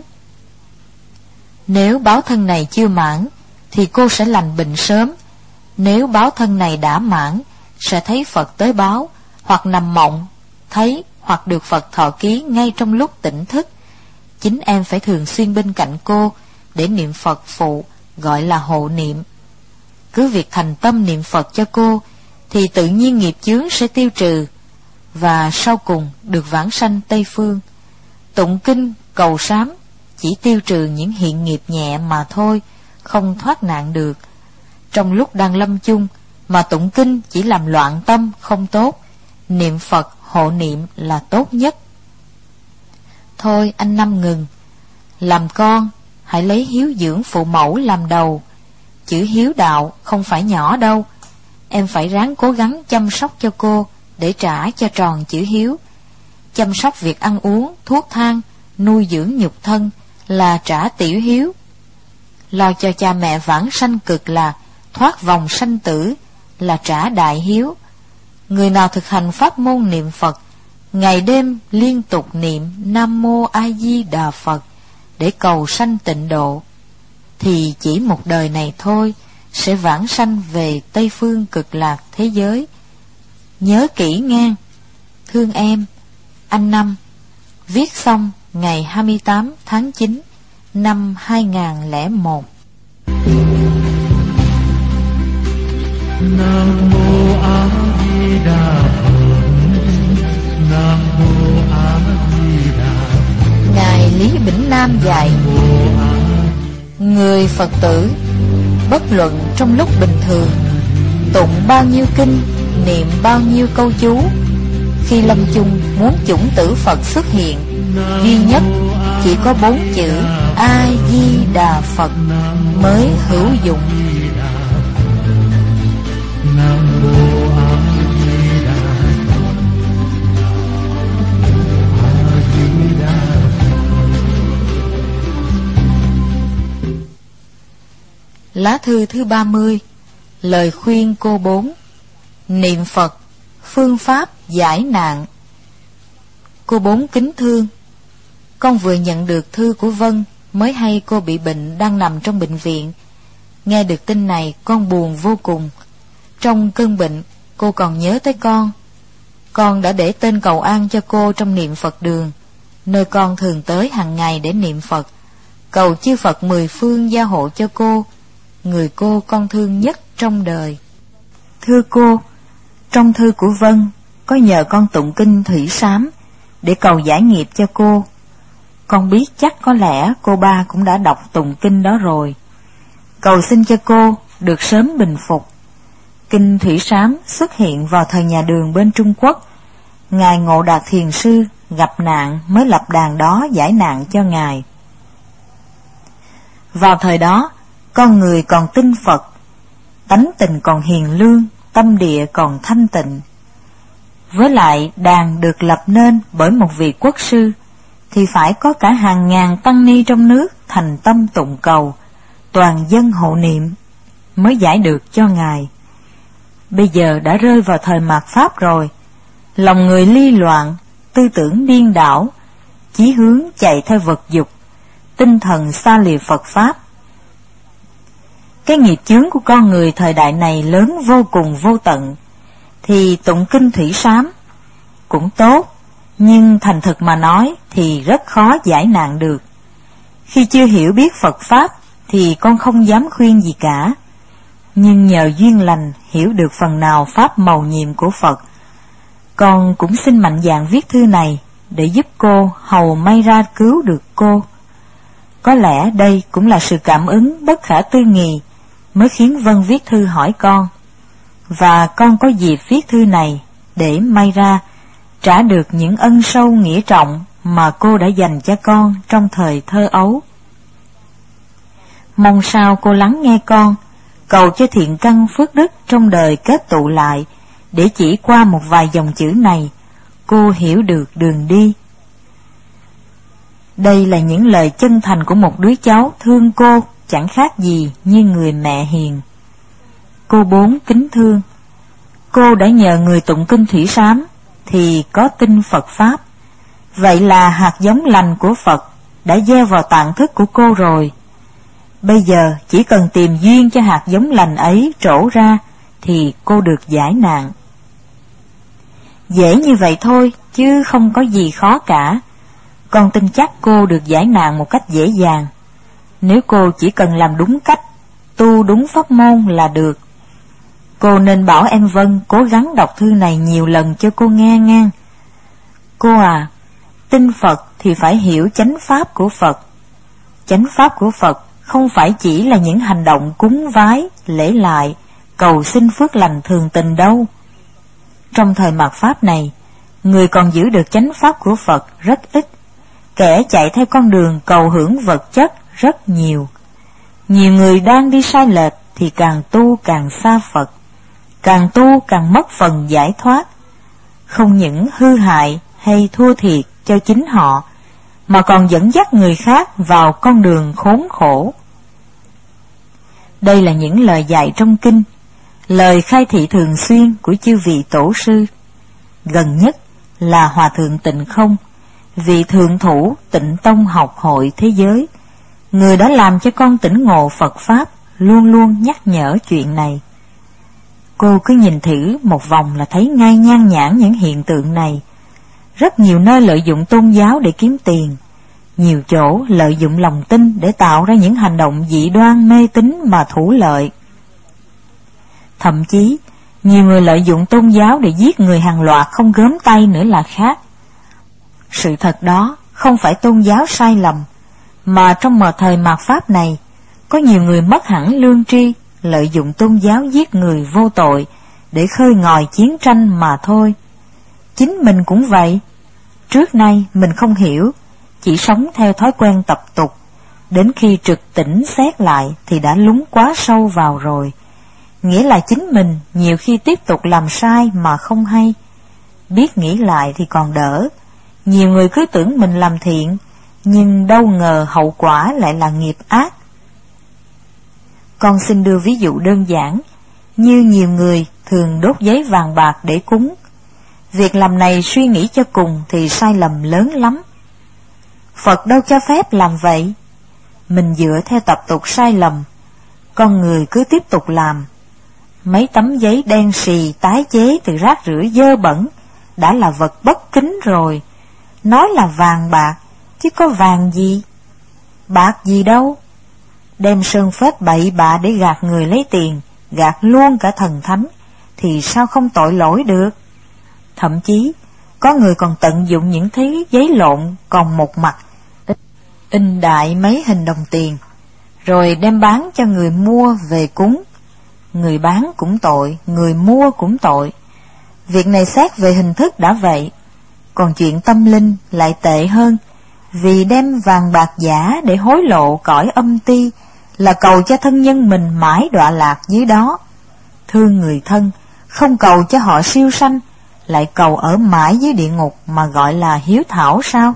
Nếu báo thân này chưa mãn thì cô sẽ lành bệnh sớm. Nếu báo thân này đã mãn, sẽ thấy Phật tới báo, hoặc nằm mộng thấy, hoặc được Phật thọ ký ngay trong lúc tỉnh thức. Chính em phải thường xuyên bên cạnh cô để niệm Phật phụ, gọi là hộ niệm. Cứ việc thành tâm niệm Phật cho cô thì tự nhiên nghiệp chướng sẽ tiêu trừ, và sau cùng được vãng sanh Tây Phương. Tụng kinh cầu sám chỉ tiêu trừ những hiện nghiệp nhẹ mà thôi, không thoát nạn được. Trong lúc đang lâm chung mà tụng kinh chỉ làm loạn tâm không tốt, niệm Phật hộ niệm là tốt nhất. Thôi anh Năm ngừng. Làm con hãy lấy hiếu dưỡng phụ mẫu làm đầu. Chữ hiếu đạo không phải nhỏ đâu. Em phải ráng cố gắng chăm sóc cho cô để trả cho tròn chữ hiếu. Chăm sóc việc ăn uống, thuốc thang, nuôi dưỡng nhục thân là trả tiểu hiếu. Lo cho cha mẹ vãng sanh cực lạc, thoát vòng sanh tử là trả đại hiếu. Người nào thực hành pháp môn niệm Phật, ngày đêm liên tục niệm Nam Mô A Di Đà Phật để cầu sanh tịnh độ, thì chỉ một đời này thôi sẽ vãng sanh về Tây Phương cực lạc thế giới. Nhớ kỹ ngang. Thương em, anh Năm. Viết xong ngày hai mươi tám tháng chín năm hai nghìn lẻ một. Nam Mô A Di Đà Phật. Nam Mô A Di Đà Phật. Ngài Lý Bỉnh Nam dạy: người Phật tử bất luận trong lúc bình thường tụng bao nhiêu kinh, niệm bao nhiêu câu chú, khi lâm chung muốn chủng tử Phật xuất hiện, duy nhất chỉ có bốn chữ A Di Đà Phật mới hữu dụng. Nam Mô A Di Đà Phật. A Di Đà Phật. Lá thư thứ ba mươi. Lời khuyên cô bốn. Niệm Phật, phương pháp giải nạn. Cô bốn kính thương, con vừa nhận được thư của Vân, mới hay cô bị bệnh đang nằm trong bệnh viện. Nghe được tin này con buồn vô cùng. Trong cơn bệnh cô còn nhớ tới con. Con đã để tên cầu an cho cô trong niệm Phật đường, nơi con thường tới hàng ngày để niệm Phật, cầu chư Phật mười phương gia hộ cho cô, người cô con thương nhất trong đời. Thưa cô, trong thư của Vân có nhờ con tụng kinh Thủy Sám để cầu giải nghiệp cho cô. Con biết chắc có lẽ cô ba cũng đã đọc tụng kinh đó rồi. Cầu xin cho cô được sớm bình phục. Kinh Thủy Sám xuất hiện vào thời nhà Đường bên Trung Quốc. Ngài Ngộ Đạt Thiền Sư gặp nạn mới lập đàn đó giải nạn cho Ngài. Vào thời đó, con người còn tin Phật, tánh tình còn hiền lương, tâm địa còn thanh tịnh. Với lại đàn được lập nên bởi một vị quốc sư, thì phải có cả hàng ngàn tăng ni trong nước thành tâm tụng cầu, toàn dân hộ niệm, mới giải được cho Ngài. Bây giờ đã rơi vào thời mạt Pháp rồi, lòng người ly loạn, tư tưởng điên đảo, chí hướng chạy theo vật dục, tinh thần xa lìa Phật Pháp. Cái nghiệp chướng của con người thời đại này lớn vô cùng vô tận, thì tụng kinh Thủy Sám cũng tốt, nhưng thành thực mà nói thì rất khó giải nạn được. Khi chưa hiểu biết Phật Pháp thì con không dám khuyên gì cả, nhưng nhờ duyên lành hiểu được phần nào Pháp mầu nhiệm của Phật, con cũng xin mạnh dạn viết thư này để giúp cô hầu may ra cứu được cô. Có lẽ đây cũng là sự cảm ứng bất khả tư nghị mới khiến Vân viết thư hỏi con, và con có dịp viết thư này để may ra trả được những ân sâu nghĩa trọng mà cô đã dành cho con trong thời thơ ấu. Mong sao cô lắng nghe con, cầu cho thiện căn phước đức trong đời kết tụ lại, để chỉ qua một vài dòng chữ này, cô hiểu được đường đi. Đây là những lời chân thành của một đứa cháu thương cô chẳng khác gì như người mẹ hiền. Cô Bốn kính thương, cô đã nhờ người tụng kinh thủy sám thì có tin Phật Pháp. Vậy là hạt giống lành của Phật đã gieo vào tạng thức của cô rồi. Bây giờ chỉ cần tìm duyên cho hạt giống lành ấy trổ ra thì cô được giải nạn. Dễ như vậy thôi, chứ không có gì khó cả. Con tin chắc cô được giải nạn một cách dễ dàng. Nếu cô chỉ cần làm đúng cách, tu đúng pháp môn là được. Cô nên bảo em Vân cố gắng đọc thư này nhiều lần cho cô nghe ngang. Cô à, tin Phật thì phải hiểu chánh pháp của Phật. Chánh pháp của Phật không phải chỉ là những hành động cúng vái, lễ lại, cầu xin phước lành thường tình đâu. Trong thời mạt Pháp này, người còn giữ được chánh pháp của Phật rất ít, kẻ chạy theo con đường cầu hưởng vật chất rất nhiều. Nhiều người đang đi sai lệch thì càng tu càng xa Phật, càng tu càng mất phần giải thoát, không những hư hại hay thua thiệt cho chính họ, mà còn dẫn dắt người khác vào con đường khốn khổ. Đây là những lời dạy trong kinh, lời khai thị thường xuyên của chư vị tổ sư. Gần nhất là Hòa thượng Tịnh Không, vị thượng thủ Tịnh Tông học hội thế giới, người đã làm cho con tỉnh ngộ Phật Pháp, luôn luôn nhắc nhở chuyện này. Cô cứ nhìn thử một vòng là thấy ngay nhan nhản những hiện tượng này. Rất nhiều nơi lợi dụng tôn giáo để kiếm tiền, nhiều chỗ lợi dụng lòng tin để tạo ra những hành động dị đoan mê tín mà thủ lợi. Thậm chí, nhiều người lợi dụng tôn giáo để giết người hàng loạt không gớm tay nữa là khác. Sự thật đó không phải tôn giáo sai lầm, mà trong mờ thời mạt Pháp này, có nhiều người mất hẳn lương tri, lợi dụng tôn giáo giết người vô tội để khơi ngòi chiến tranh mà thôi. Chính mình cũng vậy. Trước nay mình không hiểu, chỉ sống theo thói quen tập tục, đến khi trực tỉnh xét lại thì đã lún quá sâu vào rồi. Nghĩa là chính mình nhiều khi tiếp tục làm sai mà không hay. Biết nghĩ lại thì còn đỡ. Nhiều người cứ tưởng mình làm thiện, nhưng đâu ngờ hậu quả lại là nghiệp ác. Con xin đưa ví dụ đơn giản, như nhiều người thường đốt giấy vàng bạc để cúng. Việc làm này suy nghĩ cho cùng thì sai lầm lớn lắm. Phật đâu cho phép làm vậy. Mình dựa theo tập tục sai lầm, con người cứ tiếp tục làm. Mấy tấm giấy đen xì tái chế từ rác rưởi dơ bẩn đã là vật bất kính rồi. Nói là vàng bạc, chứ có vàng gì, bạc gì đâu. Đem sơn phết bậy bạ để gạt người lấy tiền, gạt luôn cả thần thánh, thì sao không tội lỗi được. Thậm chí, có người còn tận dụng những thứ giấy lộn còn một mặt, in đại mấy hình đồng tiền, rồi đem bán cho người mua về cúng. Người bán cũng tội, người mua cũng tội. Việc này xét về hình thức đã vậy, còn chuyện tâm linh lại tệ hơn, vì đem vàng bạc giả để hối lộ cõi âm ti, là cầu cho thân nhân mình mãi đọa lạc dưới đó. Thương người thân, không cầu cho họ siêu sanh, lại cầu ở mãi dưới địa ngục mà gọi là hiếu thảo sao?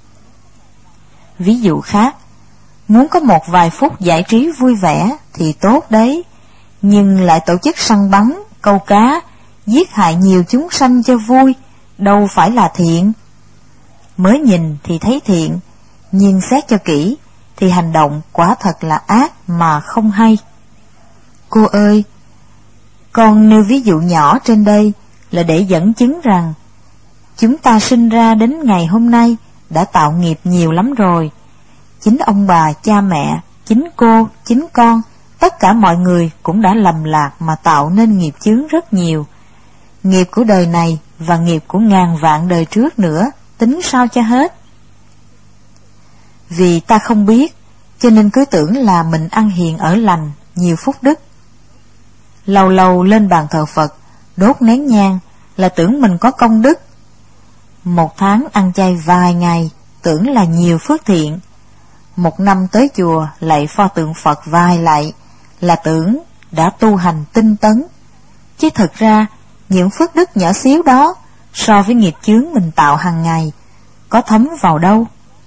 Ví dụ khác, muốn có một vài phút giải trí vui vẻ thì tốt đấy, nhưng lại tổ chức săn bắn, câu cá, giết hại nhiều chúng sanh cho vui, đâu phải là thiện. Mới nhìn thì thấy thiện, nhưng xét cho kỹ thì hành động quả thật là ác mà không hay. Cô ơi, con nêu ví dụ nhỏ trên đây là để dẫn chứng rằng chúng ta sinh ra đến ngày hôm nay đã tạo nghiệp nhiều lắm rồi. Chính ông bà, cha mẹ, chính cô, chính con, tất cả mọi người cũng đã lầm lạc mà tạo nên nghiệp chướng rất nhiều. Nghiệp của đời này và nghiệp của ngàn vạn đời trước nữa, tính sao cho hết. Vì ta không biết cho nên cứ tưởng là mình ăn hiền ở lành, nhiều phúc đức. Lâu lâu lên bàn thờ Phật, đốt nén nhang là tưởng mình có công đức. Một tháng ăn chay vài ngày, tưởng là nhiều phước thiện. Một năm tới chùa lạy pho tượng Phật vài lạy, là tưởng đã tu hành tinh tấn. Chứ thực ra, những phước đức nhỏ xíu đó, so với nghiệp chướng mình tạo hàng ngày, có thấm vào đâu.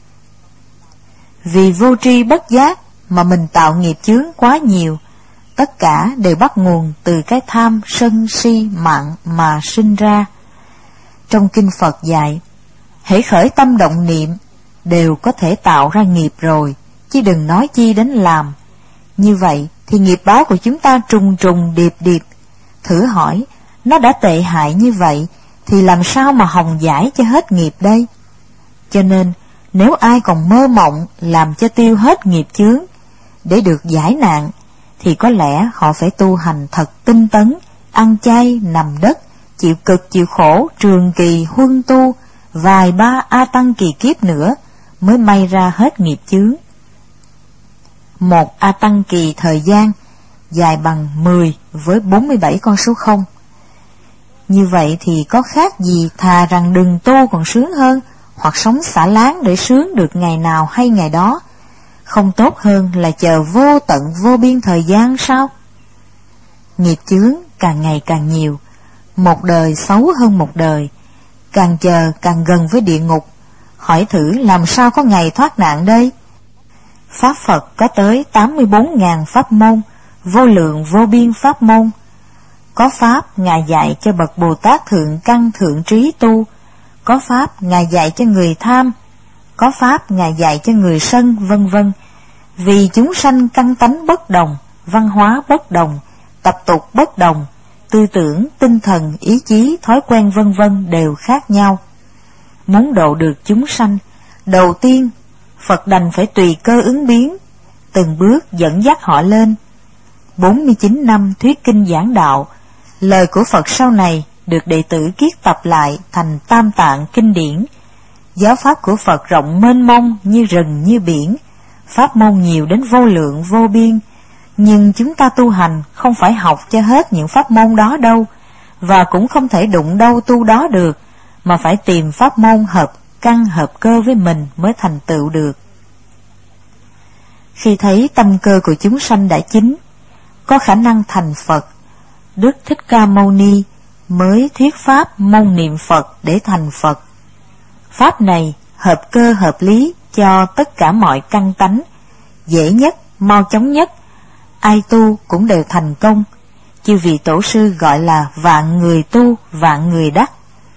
Vì vô tri bất giác mà mình tạo nghiệp chướng quá nhiều, tất cả đều bắt nguồn từ cái tham sân si mạng mà sinh ra. Trong kinh Phật dạy, hễ khởi tâm động niệm đều có thể tạo ra nghiệp rồi, chứ đừng nói chi đến làm. Như vậy thì nghiệp báo của chúng ta trùng trùng điệp điệp. Thử hỏi, nó đã tệ hại như vậy thì làm sao mà hồng giải cho hết nghiệp đây? Cho nên, nếu ai còn mơ mộng làm cho tiêu hết nghiệp chướng để được giải nạn, thì có lẽ họ phải tu hành thật tinh tấn, ăn chay, nằm đất, chịu cực chịu khổ, trường kỳ huân tu, vài ba A Tăng kỳ kiếp nữa mới may ra hết nghiệp chướng. Một A Tăng kỳ thời gian dài bằng mười với bốn mươi bảy con số không. Như vậy thì có khác gì thà rằng đừng tu còn sướng hơn, hoặc sống xả láng để sướng được ngày nào hay ngày đó. Không tốt hơn là chờ vô tận vô biên thời gian sao? Nghiệp chướng càng ngày càng nhiều, một đời xấu hơn một đời, càng chờ càng gần với địa ngục. Hỏi thử làm sao có ngày thoát nạn đây? Pháp Phật có tới tám mươi bốn nghìn pháp môn, vô lượng vô biên pháp môn. Có pháp Ngài dạy cho bậc Bồ Tát thượng căn thượng trí tu, có pháp Ngài dạy cho người tham, có pháp Ngài dạy cho người sân, vân vân. Vì chúng sanh căn tánh bất đồng, văn hóa bất đồng, tập tục bất đồng, tư tưởng, tinh thần, ý chí, thói quen vân vân đều khác nhau. Muốn độ được chúng sanh, đầu tiên Phật đành phải tùy cơ ứng biến, từng bước dẫn dắt họ lên. bốn mươi chín năm thuyết kinh giảng đạo, lời của Phật sau này được đệ tử kiết tập lại thành Tam Tạng kinh điển. Giáo pháp của Phật rộng mênh mông như rừng như biển, pháp môn nhiều đến vô lượng vô biên. Nhưng chúng ta tu hành không phải học cho hết những pháp môn đó đâu, và cũng không thể đụng đâu tu đó được, mà phải tìm pháp môn hợp căn hợp cơ với mình mới thành tựu được. Khi thấy tâm cơ của chúng sanh đã chín, có khả năng thành Phật, Đức Thích Ca Mâu Ni mới thuyết pháp môn niệm Phật để thành Phật. Pháp này hợp cơ hợp lý cho tất cả mọi căn tánh, dễ nhất, mau chóng nhất, ai tu cũng đều thành công. Chư vị tổ sư gọi là vạn người tu, vạn người đắc.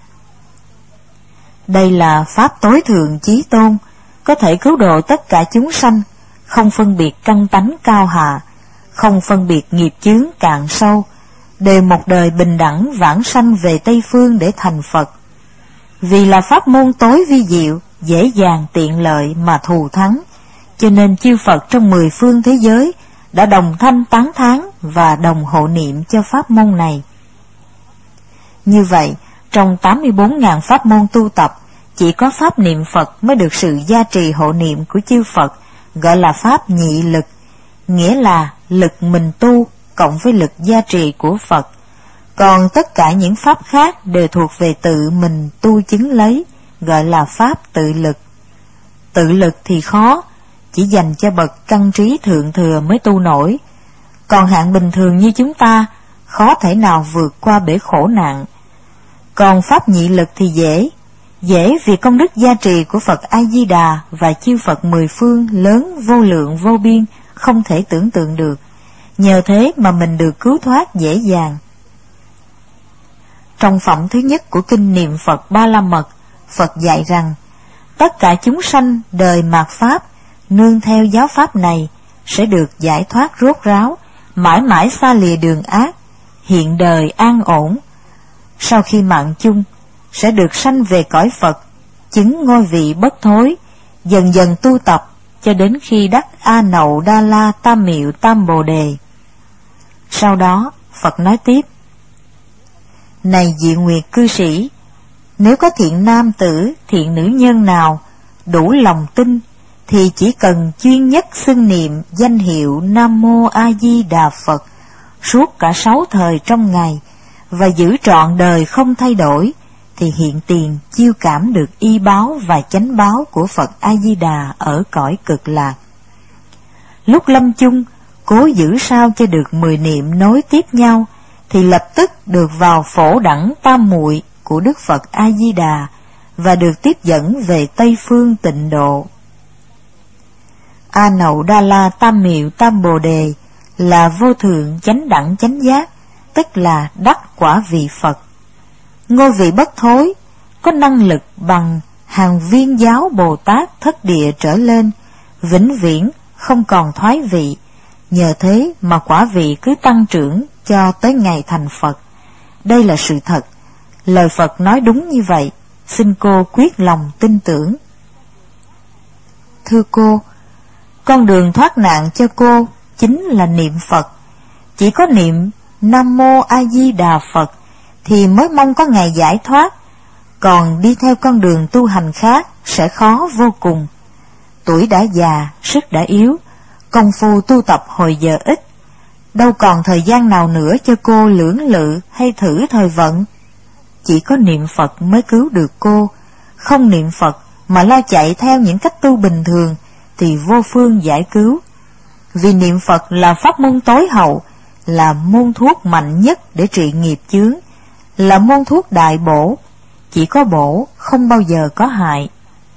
Đây là pháp tối thượng chí tôn, có thể cứu độ tất cả chúng sanh, không phân biệt căn tánh cao hạ, không phân biệt nghiệp chướng cạn sâu, đều một đời bình đẳng vãng sanh về Tây Phương để thành Phật. Vì là pháp môn tối vi diệu, dễ dàng tiện lợi mà thù thắng, cho nên chư Phật trong mười phương thế giới đã đồng thanh tán thán và đồng hộ niệm cho pháp môn này. Như vậy, trong tám mươi bốn nghìn pháp môn tu tập, chỉ có pháp niệm Phật mới được sự gia trì hộ niệm của chư Phật, gọi là pháp nhị lực, nghĩa là lực mình tu cộng với lực gia trì của Phật. Còn tất cả những pháp khác đều thuộc về tự mình tu chứng lấy, gọi là pháp tự lực. Tự lực thì khó, chỉ dành cho bậc căn trí thượng thừa mới tu nổi. Còn hạng bình thường như chúng ta, khó thể nào vượt qua bể khổ nạn. Còn pháp nhị lực thì dễ, dễ vì công đức gia trì của Phật A-di-đà và chư Phật mười phương lớn vô lượng vô biên, không thể tưởng tượng được. Nhờ thế mà mình được cứu thoát dễ dàng. Trong phẩm thứ nhất của kinh niệm Phật Ba La Mật, Phật dạy rằng, tất cả chúng sanh đời mạt Pháp, nương theo giáo Pháp này, sẽ được giải thoát rốt ráo, mãi mãi xa lìa đường ác, hiện đời an ổn. Sau khi mạng chung, sẽ được sanh về cõi Phật, chứng ngôi vị bất thối, dần dần tu tập, cho đến khi đắc A Nậu Đa La Tam Miệu Tam Bồ Đề. Sau đó, Phật nói tiếp, này Diệu Nguyệt cư sĩ, nếu có thiện nam tử, thiện nữ nhân nào đủ lòng tin, thì chỉ cần chuyên nhất xưng niệm danh hiệu Nam Mô A Di Đà Phật suốt cả sáu thời trong ngày và giữ trọn đời không thay đổi, thì hiện tiền chiêu cảm được y báo và chánh báo của Phật A Di Đà ở cõi Cực Lạc. Lúc lâm chung, cố giữ sao cho được mười niệm nối tiếp nhau, thì lập tức được vào phổ đẳng tam muội của Đức Phật A Di Đà và được tiếp dẫn về Tây phương tịnh độ. A Nậu Đa La Tam Miệu Tam Bồ Đề là vô thượng chánh đẳng chánh giác, tức là đắc quả vị Phật. Ngôi vị bất thối có năng lực bằng hàng viên giáo Bồ Tát thất địa trở lên, vĩnh viễn không còn thoái vị. Nhờ thế mà quả vị cứ tăng trưởng cho tới ngày thành Phật. Đây là sự thật. Lời Phật nói đúng như vậy, xin cô quyết lòng tin tưởng. Thưa cô, con đường thoát nạn cho cô chính là niệm Phật. Chỉ có niệm Nam Mô A Di Đà Phật thì mới mong có ngày giải thoát, còn đi theo con đường tu hành khác sẽ khó vô cùng. Tuổi đã già, sức đã yếu, công phu tu tập hồi giờ ít, đâu còn thời gian nào nữa cho cô lưỡng lự hay thử thời vận. Chỉ có niệm Phật mới cứu được cô. Không niệm Phật mà lao chạy theo những cách tu bình thường thì vô phương giải cứu. Vì niệm Phật là pháp môn tối hậu, là môn thuốc mạnh nhất để trị nghiệp chướng, là môn thuốc đại bổ, chỉ có bổ không bao giờ có hại.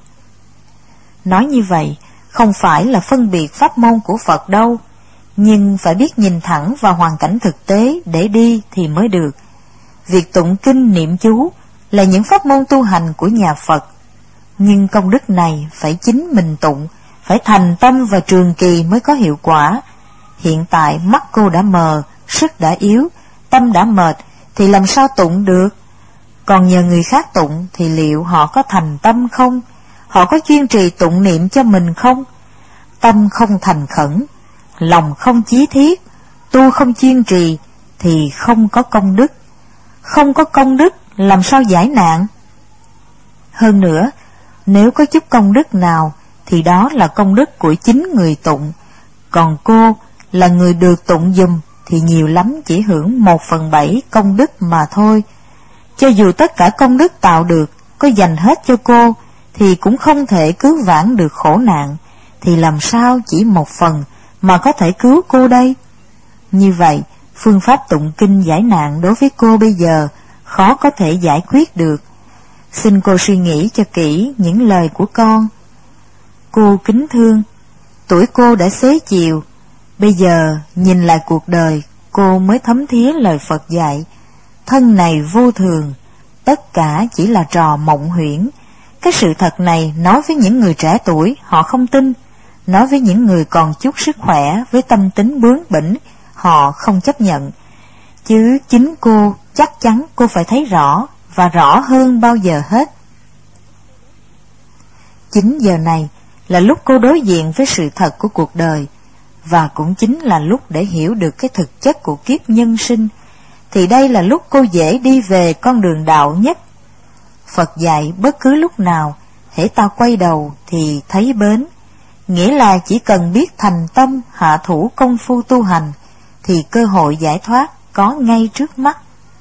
Nói như vậy không phải là phân biệt pháp môn của Phật đâu, nhưng phải biết nhìn thẳng vào hoàn cảnh thực tế để đi thì mới được. Việc tụng kinh niệm chú là những pháp môn tu hành của nhà Phật, nhưng công đức này phải chính mình tụng, phải thành tâm và trường kỳ mới có hiệu quả. Hiện tại mắt cô đã mờ, sức đã yếu, tâm đã mệt, thì làm sao tụng được? Còn nhờ người khác tụng thì liệu họ có thành tâm không? Họ có chuyên trì tụng niệm cho mình không? Tâm không thành khẩn, lòng không chí thiết, tu không chuyên trì thì không có công đức. Không có công đức làm sao giải nạn? Hơn nữa, nếu có chút công đức nào thì đó là công đức của chính người tụng, còn cô là người được tụng giùm thì nhiều lắm chỉ hưởng một phần bảy công đức mà thôi. Cho dù tất cả công đức tạo được có dành hết cho cô thì cũng không thể cứu vãn được khổ nạn, thì làm sao chỉ một phần mà có thể cứu cô đây? Như vậy, phương pháp tụng kinh giải nạn đối với cô bây giờ khó có thể giải quyết được. Xin cô suy nghĩ cho kỹ những lời của con. Cô kính thương, tuổi cô đã xế chiều, bây giờ nhìn lại cuộc đời, cô mới thấm thía lời Phật dạy. Thân này vô thường, tất cả chỉ là trò mộng huyễn. Cái sự thật này nói với những người trẻ tuổi, họ không tin. Nói với những người còn chút sức khỏe, với tâm tính bướng bỉnh, họ không chấp nhận. Chứ chính cô, chắc chắn cô phải thấy rõ, và rõ hơn bao giờ hết. Chính giờ này là lúc cô đối diện với sự thật của cuộc đời, và cũng chính là lúc để hiểu được cái thực chất của kiếp nhân sinh, thì đây là lúc cô dễ đi về con đường đạo nhất. Phật dạy bất cứ lúc nào, hễ ta quay đầu thì thấy bến, nghĩa là chỉ cần biết thành tâm hạ thủ công phu tu hành, thì cơ hội giải thoát có ngay trước mắt.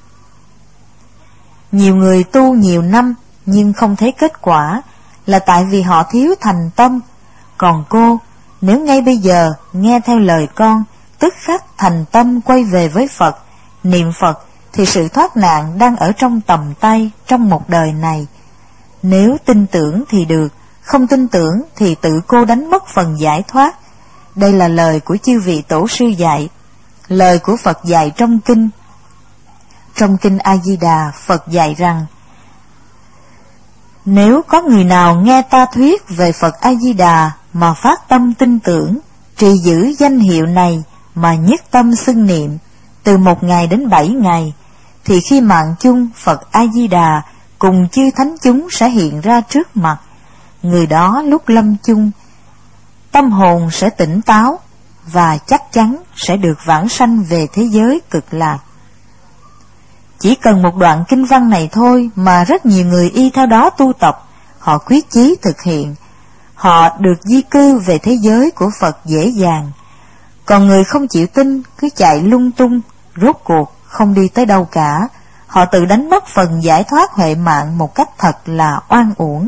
Nhiều người tu nhiều năm nhưng không thấy kết quả là tại vì họ thiếu thành tâm. Còn cô, nếu ngay bây giờ nghe theo lời con, tức khắc thành tâm quay về với Phật, niệm Phật, thì sự thoát nạn đang ở trong tầm tay trong một đời này. Nếu tin tưởng thì được, không tin tưởng thì tự cô đánh mất phần giải thoát. Đây là lời của chư vị tổ sư dạy, lời của Phật dạy trong kinh. Trong kinh A Di Đà, Phật dạy rằng: nếu có người nào nghe ta thuyết về Phật A Di Đà mà phát tâm tin tưởng, trì giữ danh hiệu này mà nhất tâm xưng niệm từ một ngày đến bảy ngày, thì khi mạng chung Phật A Di Đà cùng chư thánh chúng sẽ hiện ra trước mặt. Người đó lúc lâm chung, tâm hồn sẽ tỉnh táo và chắc chắn sẽ được vãng sanh về thế giới Cực Lạc. Chỉ cần một đoạn kinh văn này thôi mà rất nhiều người y theo đó tu tập, họ quyết chí thực hiện. họ được di cư về thế giới của Phật dễ dàng. Còn người không chịu tin cứ chạy lung tung, rốt cuộc không đi tới đâu cả. Họ tự đánh mất phần giải thoát huệ mạng một cách thật là oan uổng.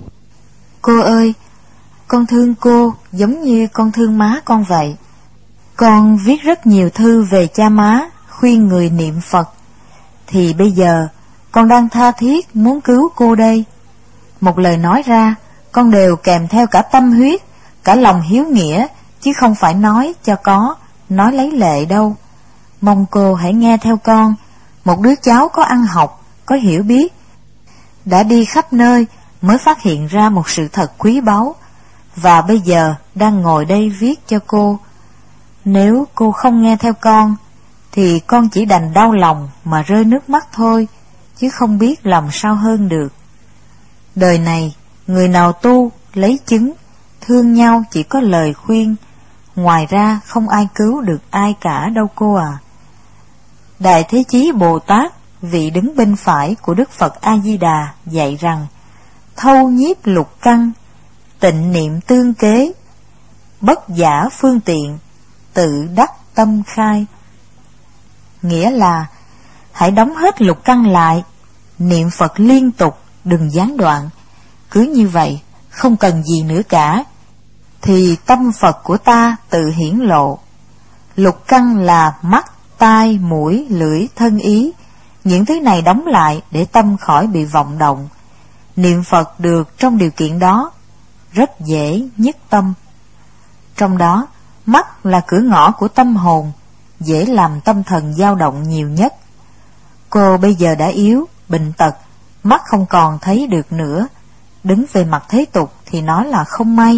Cô ơi, con thương cô giống như con thương má con vậy. Con viết rất nhiều thư về cha má, khuyên người niệm Phật. Thì bây giờ con đang tha thiết muốn cứu cô đây. Một lời nói ra, con đều kèm theo cả tâm huyết, cả lòng hiếu nghĩa, chứ không phải nói cho có, nói lấy lệ đâu. Mong cô hãy nghe theo con, một đứa cháu có ăn học, có hiểu biết, đã đi khắp nơi mới phát hiện ra một sự thật quý báu, và bây giờ đang ngồi đây viết cho cô. Nếu cô không nghe theo con, thì con chỉ đành đau lòng mà rơi nước mắt thôi, chứ không biết làm sao hơn được. Đời này, người nào tu, lấy chứng, thương nhau chỉ có lời khuyên, ngoài ra không ai cứu được ai cả đâu cô à. Đại Thế Chí Bồ Tát, vị đứng bên phải của Đức Phật A-di-đà, dạy rằng: thâu nhiếp lục căn, tịnh niệm tương kế, bất giả phương tiện, tự đắc tâm khai. Nghĩa là hãy đóng hết lục căn lại, niệm Phật liên tục, đừng gián đoạn. Cứ như vậy, không cần gì nữa cả, thì tâm Phật của ta tự hiển lộ. Lục căn là mắt, tai, mũi, lưỡi, thân ý. Những thứ này đóng lại để tâm khỏi bị vọng động. Niệm Phật được trong điều kiện đó rất dễ nhất tâm. Trong đó, mắt là cửa ngõ của tâm hồn, dễ làm tâm thần dao động nhiều nhất. Cô bây giờ đã yếu, bệnh tật, mắt không còn thấy được nữa. Đứng về mặt thế tục thì nó là không may.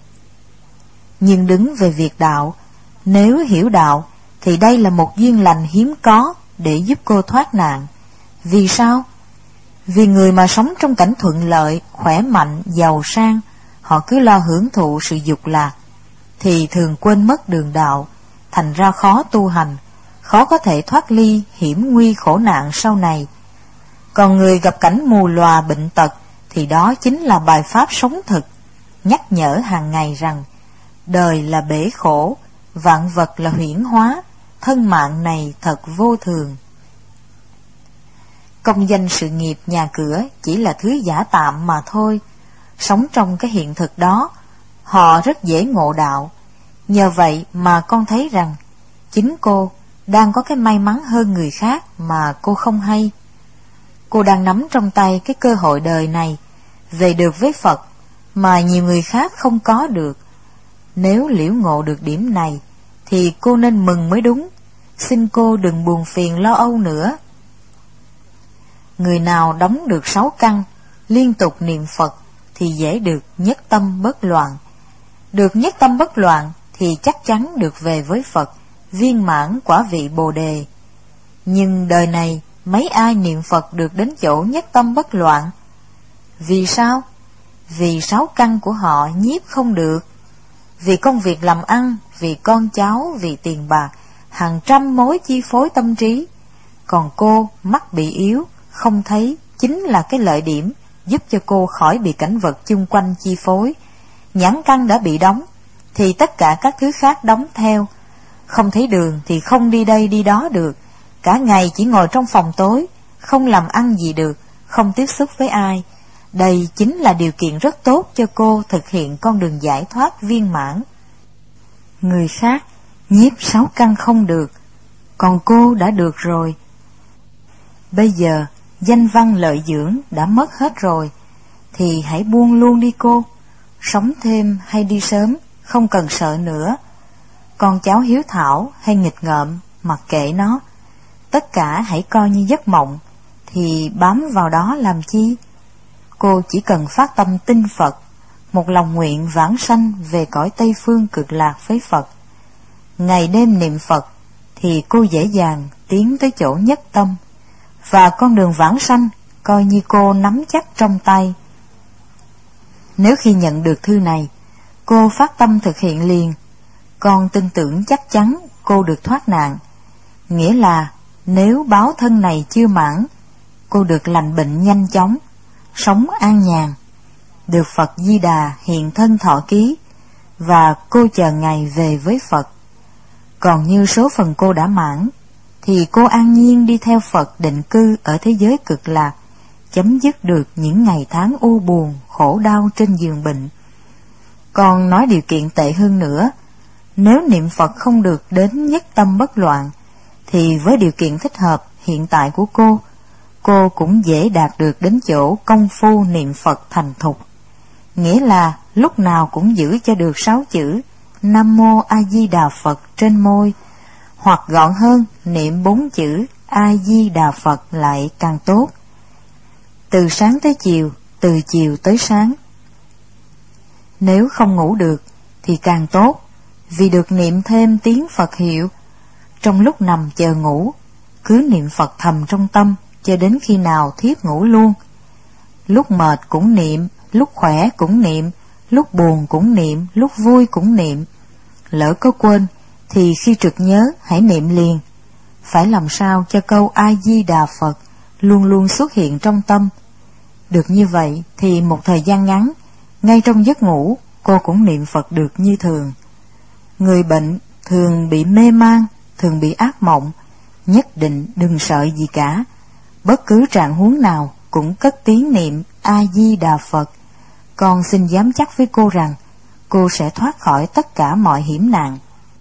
Nhưng đứng về việc đạo, nếu hiểu đạo, thì đây là một duyên lành hiếm có để giúp cô thoát nạn. Vì sao? Vì người mà sống trong cảnh thuận lợi, khỏe mạnh, giàu sang, họ cứ lo hưởng thụ sự dục lạc, thì thường quên mất đường đạo, thành ra khó tu hành, khó có thể thoát ly hiểm nguy khổ nạn sau này. Còn người gặp cảnh mù lòa bệnh tật, thì đó chính là bài pháp sống thực, nhắc nhở hàng ngày rằng đời là bể khổ, vạn vật là huyễn hóa, thân mạng này thật vô thường. Công danh sự nghiệp nhà cửa chỉ là thứ giả tạm mà thôi. Sống trong cái hiện thực đó, họ rất dễ ngộ đạo. Nhờ vậy mà con thấy rằng chính cô đang có cái may mắn hơn người khác mà cô không hay. Cô đang nắm trong tay cái cơ hội đời này về được với Phật mà nhiều người khác không có được. Nếu liễu ngộ được điểm này thì cô nên mừng mới đúng. Xin cô đừng buồn phiền lo âu nữa. Người nào đóng được sáu căn, liên tục niệm Phật thì dễ được nhất tâm bất loạn. Được nhất tâm bất loạn thì chắc chắn được về với Phật, viên mãn quả vị Bồ đề. Nhưng đời này mấy ai niệm Phật được đến chỗ nhất tâm bất loạn? Vì sao? Vì sáu căn của họ nhiếp không được. Vì công việc làm ăn, vì con cháu, vì tiền bạc, hàng trăm mối chi phối tâm trí. Còn cô mắt bị yếu, không thấy, chính là cái lợi điểm giúp cho cô khỏi bị cảnh vật chung quanh chi phối. Nhãn căn đã bị đóng, thì tất cả các thứ khác đóng theo. Không thấy đường thì không đi đây đi đó được. Cả ngày chỉ ngồi trong phòng tối, không làm ăn gì được, không tiếp xúc với ai. Đây chính là điều kiện rất tốt cho cô thực hiện con đường giải thoát viên mãn. Người khác nhiếp sáu căn không được, còn cô đã được rồi. Bây giờ danh văn lợi dưỡng đã mất hết rồi, thì hãy buông luôn đi cô. Sống thêm hay đi sớm, không cần sợ nữa. Con cháu hiếu thảo hay nghịch ngợm, mặc kệ nó. Tất cả hãy coi như giấc mộng, thì bám vào đó làm chi? Cô chỉ cần phát tâm tin Phật, một lòng nguyện vãng sanh về cõi Tây Phương cực lạc với Phật. Ngày đêm niệm Phật, thì cô dễ dàng tiến tới chỗ nhất tâm, và con đường vãng sanh coi như cô nắm chắc trong tay. Nếu khi nhận được thư này, cô phát tâm thực hiện liền, con tin tưởng chắc chắn cô được thoát nạn. Nghĩa là nếu báo thân này chưa mãn, cô được lành bệnh nhanh chóng, sống an nhàn. được Phật Di Đà hiện thân thọ ký, và cô chờ ngày về với Phật. Còn như số phận cô đã mãn, thì cô an nhiên đi theo Phật định cư ở thế giới cực lạc, chấm dứt được những ngày tháng u buồn, khổ đau trên giường bệnh. Còn nói điều kiện tệ hơn nữa, nếu niệm Phật không được đến nhất tâm bất loạn, thì với điều kiện thích hợp hiện tại của cô, cô cũng dễ đạt được đến chỗ công phu niệm Phật thành thục. Nghĩa là lúc nào cũng giữ cho được sáu chữ Nam Mô A Di Đà Phật trên môi, hoặc gọn hơn niệm bốn chữ A Di Đà Phật lại càng tốt. Từ sáng tới chiều, từ chiều tới sáng. Nếu không ngủ được thì càng tốt, vì được niệm thêm tiếng Phật hiệu. Trong lúc nằm chờ ngủ, cứ niệm Phật thầm trong tâm cho đến khi nào thiếp ngủ luôn. Lúc mệt cũng niệm, lúc khỏe cũng niệm, lúc buồn cũng niệm, lúc vui cũng niệm. Lỡ có quên thì khi trực nhớ hãy niệm liền. Phải làm sao cho câu A Di Đà Phật luôn luôn xuất hiện trong tâm. Được như vậy thì một thời gian ngắn, ngay trong giấc ngủ cô cũng niệm Phật được như thường. Người bệnh thường bị mê man, thường bị ác mộng, nhất định đừng sợ gì cả. Bất cứ trạng huống nào cũng cất tiếng niệm A Di Đà Phật. Con xin dám chắc với cô rằng cô sẽ thoát khỏi tất cả mọi hiểm nạn.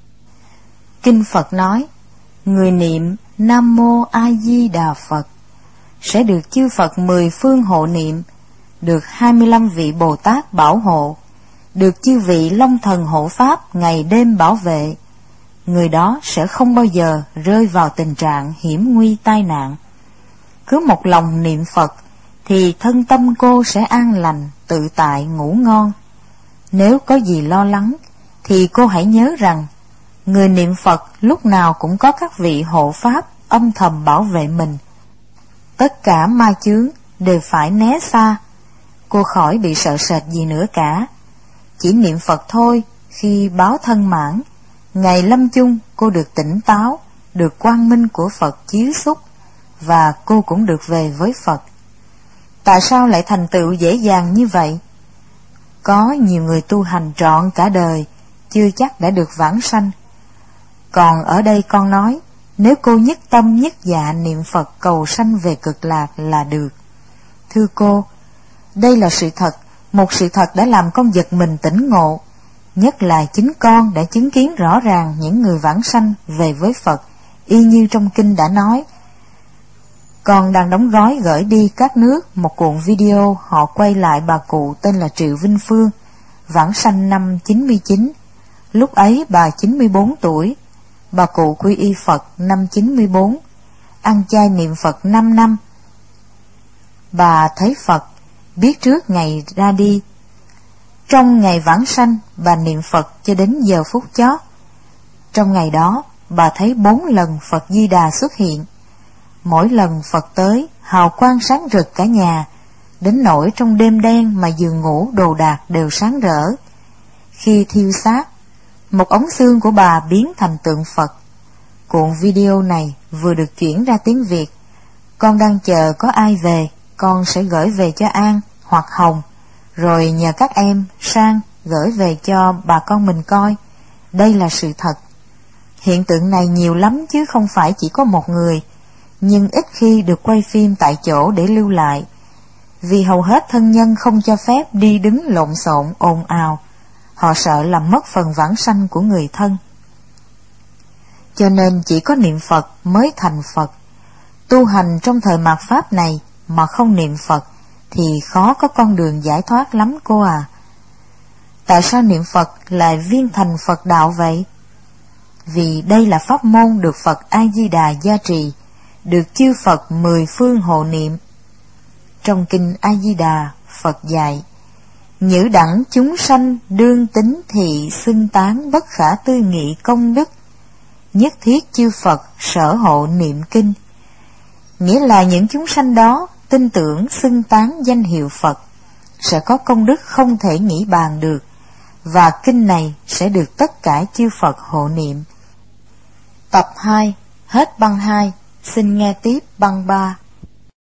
Kinh Phật nói, người niệm Nam Mô A Di Đà Phật sẽ được chư Phật mười phương hộ niệm, được hai mươi lăm vị Bồ Tát bảo hộ, được chư vị Long Thần hộ Pháp ngày đêm bảo vệ. Người đó sẽ không bao giờ rơi vào tình trạng hiểm nguy tai nạn. Cứ một lòng niệm Phật thì thân tâm cô sẽ an lành, tự tại, ngủ ngon. Nếu có gì lo lắng thì cô hãy nhớ rằng người niệm Phật lúc nào cũng có các vị hộ Pháp âm thầm bảo vệ mình. Tất cả ma chướng đều phải né xa. Cô khỏi bị sợ sệt gì nữa cả. Chỉ niệm Phật thôi, khi báo thân mãn, ngày lâm chung cô được tỉnh táo, được quang minh của Phật chiếu xúc, và cô cũng được về với Phật. Tại sao lại thành tựu dễ dàng như vậy? Có nhiều người tu hành trọn cả đời, chưa chắc đã được vãng sanh. Còn ở đây con nói, nếu cô nhất tâm nhất dạ niệm Phật cầu sanh về cực lạc là được. Thưa cô, đây là sự thật, một sự thật đã làm con giật mình tỉnh ngộ. Nhất là chính con đã chứng kiến rõ ràng những người vãng sanh về với Phật, y như trong kinh đã nói. Con đang đóng gói gửi đi các nước một cuộn video họ quay lại bà cụ tên là Triệu Vinh Phương, vãng sanh năm chín mươi chín. Lúc ấy bà chín mươi bốn tuổi, bà cụ quy y Phật năm chín mươi bốn, ăn chay niệm Phật năm năm. Bà thấy Phật, biết trước ngày ra đi. Trong ngày vãng sanh, bà niệm Phật cho đến giờ phút chót. Trong ngày đó, bà thấy bốn lần Phật Di Đà xuất hiện. Mỗi lần Phật tới, hào quang sáng rực cả nhà, đến nỗi trong đêm đen mà giường ngủ đồ đạc đều sáng rỡ. Khi thiêu xác, một ống xương của bà biến thành tượng Phật. Cuộn video này vừa được chuyển ra tiếng Việt. Con đang chờ có ai về, con sẽ gửi về cho An hoặc Hồng, rồi nhờ các em sang gửi về cho bà con mình coi. Đây là sự thật. Hiện tượng này nhiều lắm chứ không phải chỉ có một người, nhưng ít khi được quay phim tại chỗ để lưu lại, vì hầu hết thân nhân không cho phép đi đứng lộn xộn ồn ào. Họ sợ làm mất phần vãng sanh của người thân. Cho nên chỉ có niệm Phật mới thành Phật. Tu hành trong thời mạt Pháp này mà không niệm Phật thì khó có con đường giải thoát lắm cô à. Tại sao niệm Phật lại viên thành Phật đạo vậy? Vì đây là pháp môn được Phật A-di-đà gia trì, được chư Phật mười phương hộ niệm. Trong kinh A-di-đà, Phật dạy: nhữ đẳng chúng sanh đương tính thị xưng tán bất khả tư nghị công đức, nhất thiết chư Phật sở hộ niệm kinh. Nghĩa là những chúng sanh đó tin tưởng xưng tán danh hiệu Phật sẽ có công đức không thể nghĩ bàn được, và kinh này sẽ được tất cả chư Phật hộ niệm. Tập hai, hết băng hai, xin nghe tiếp băng ba.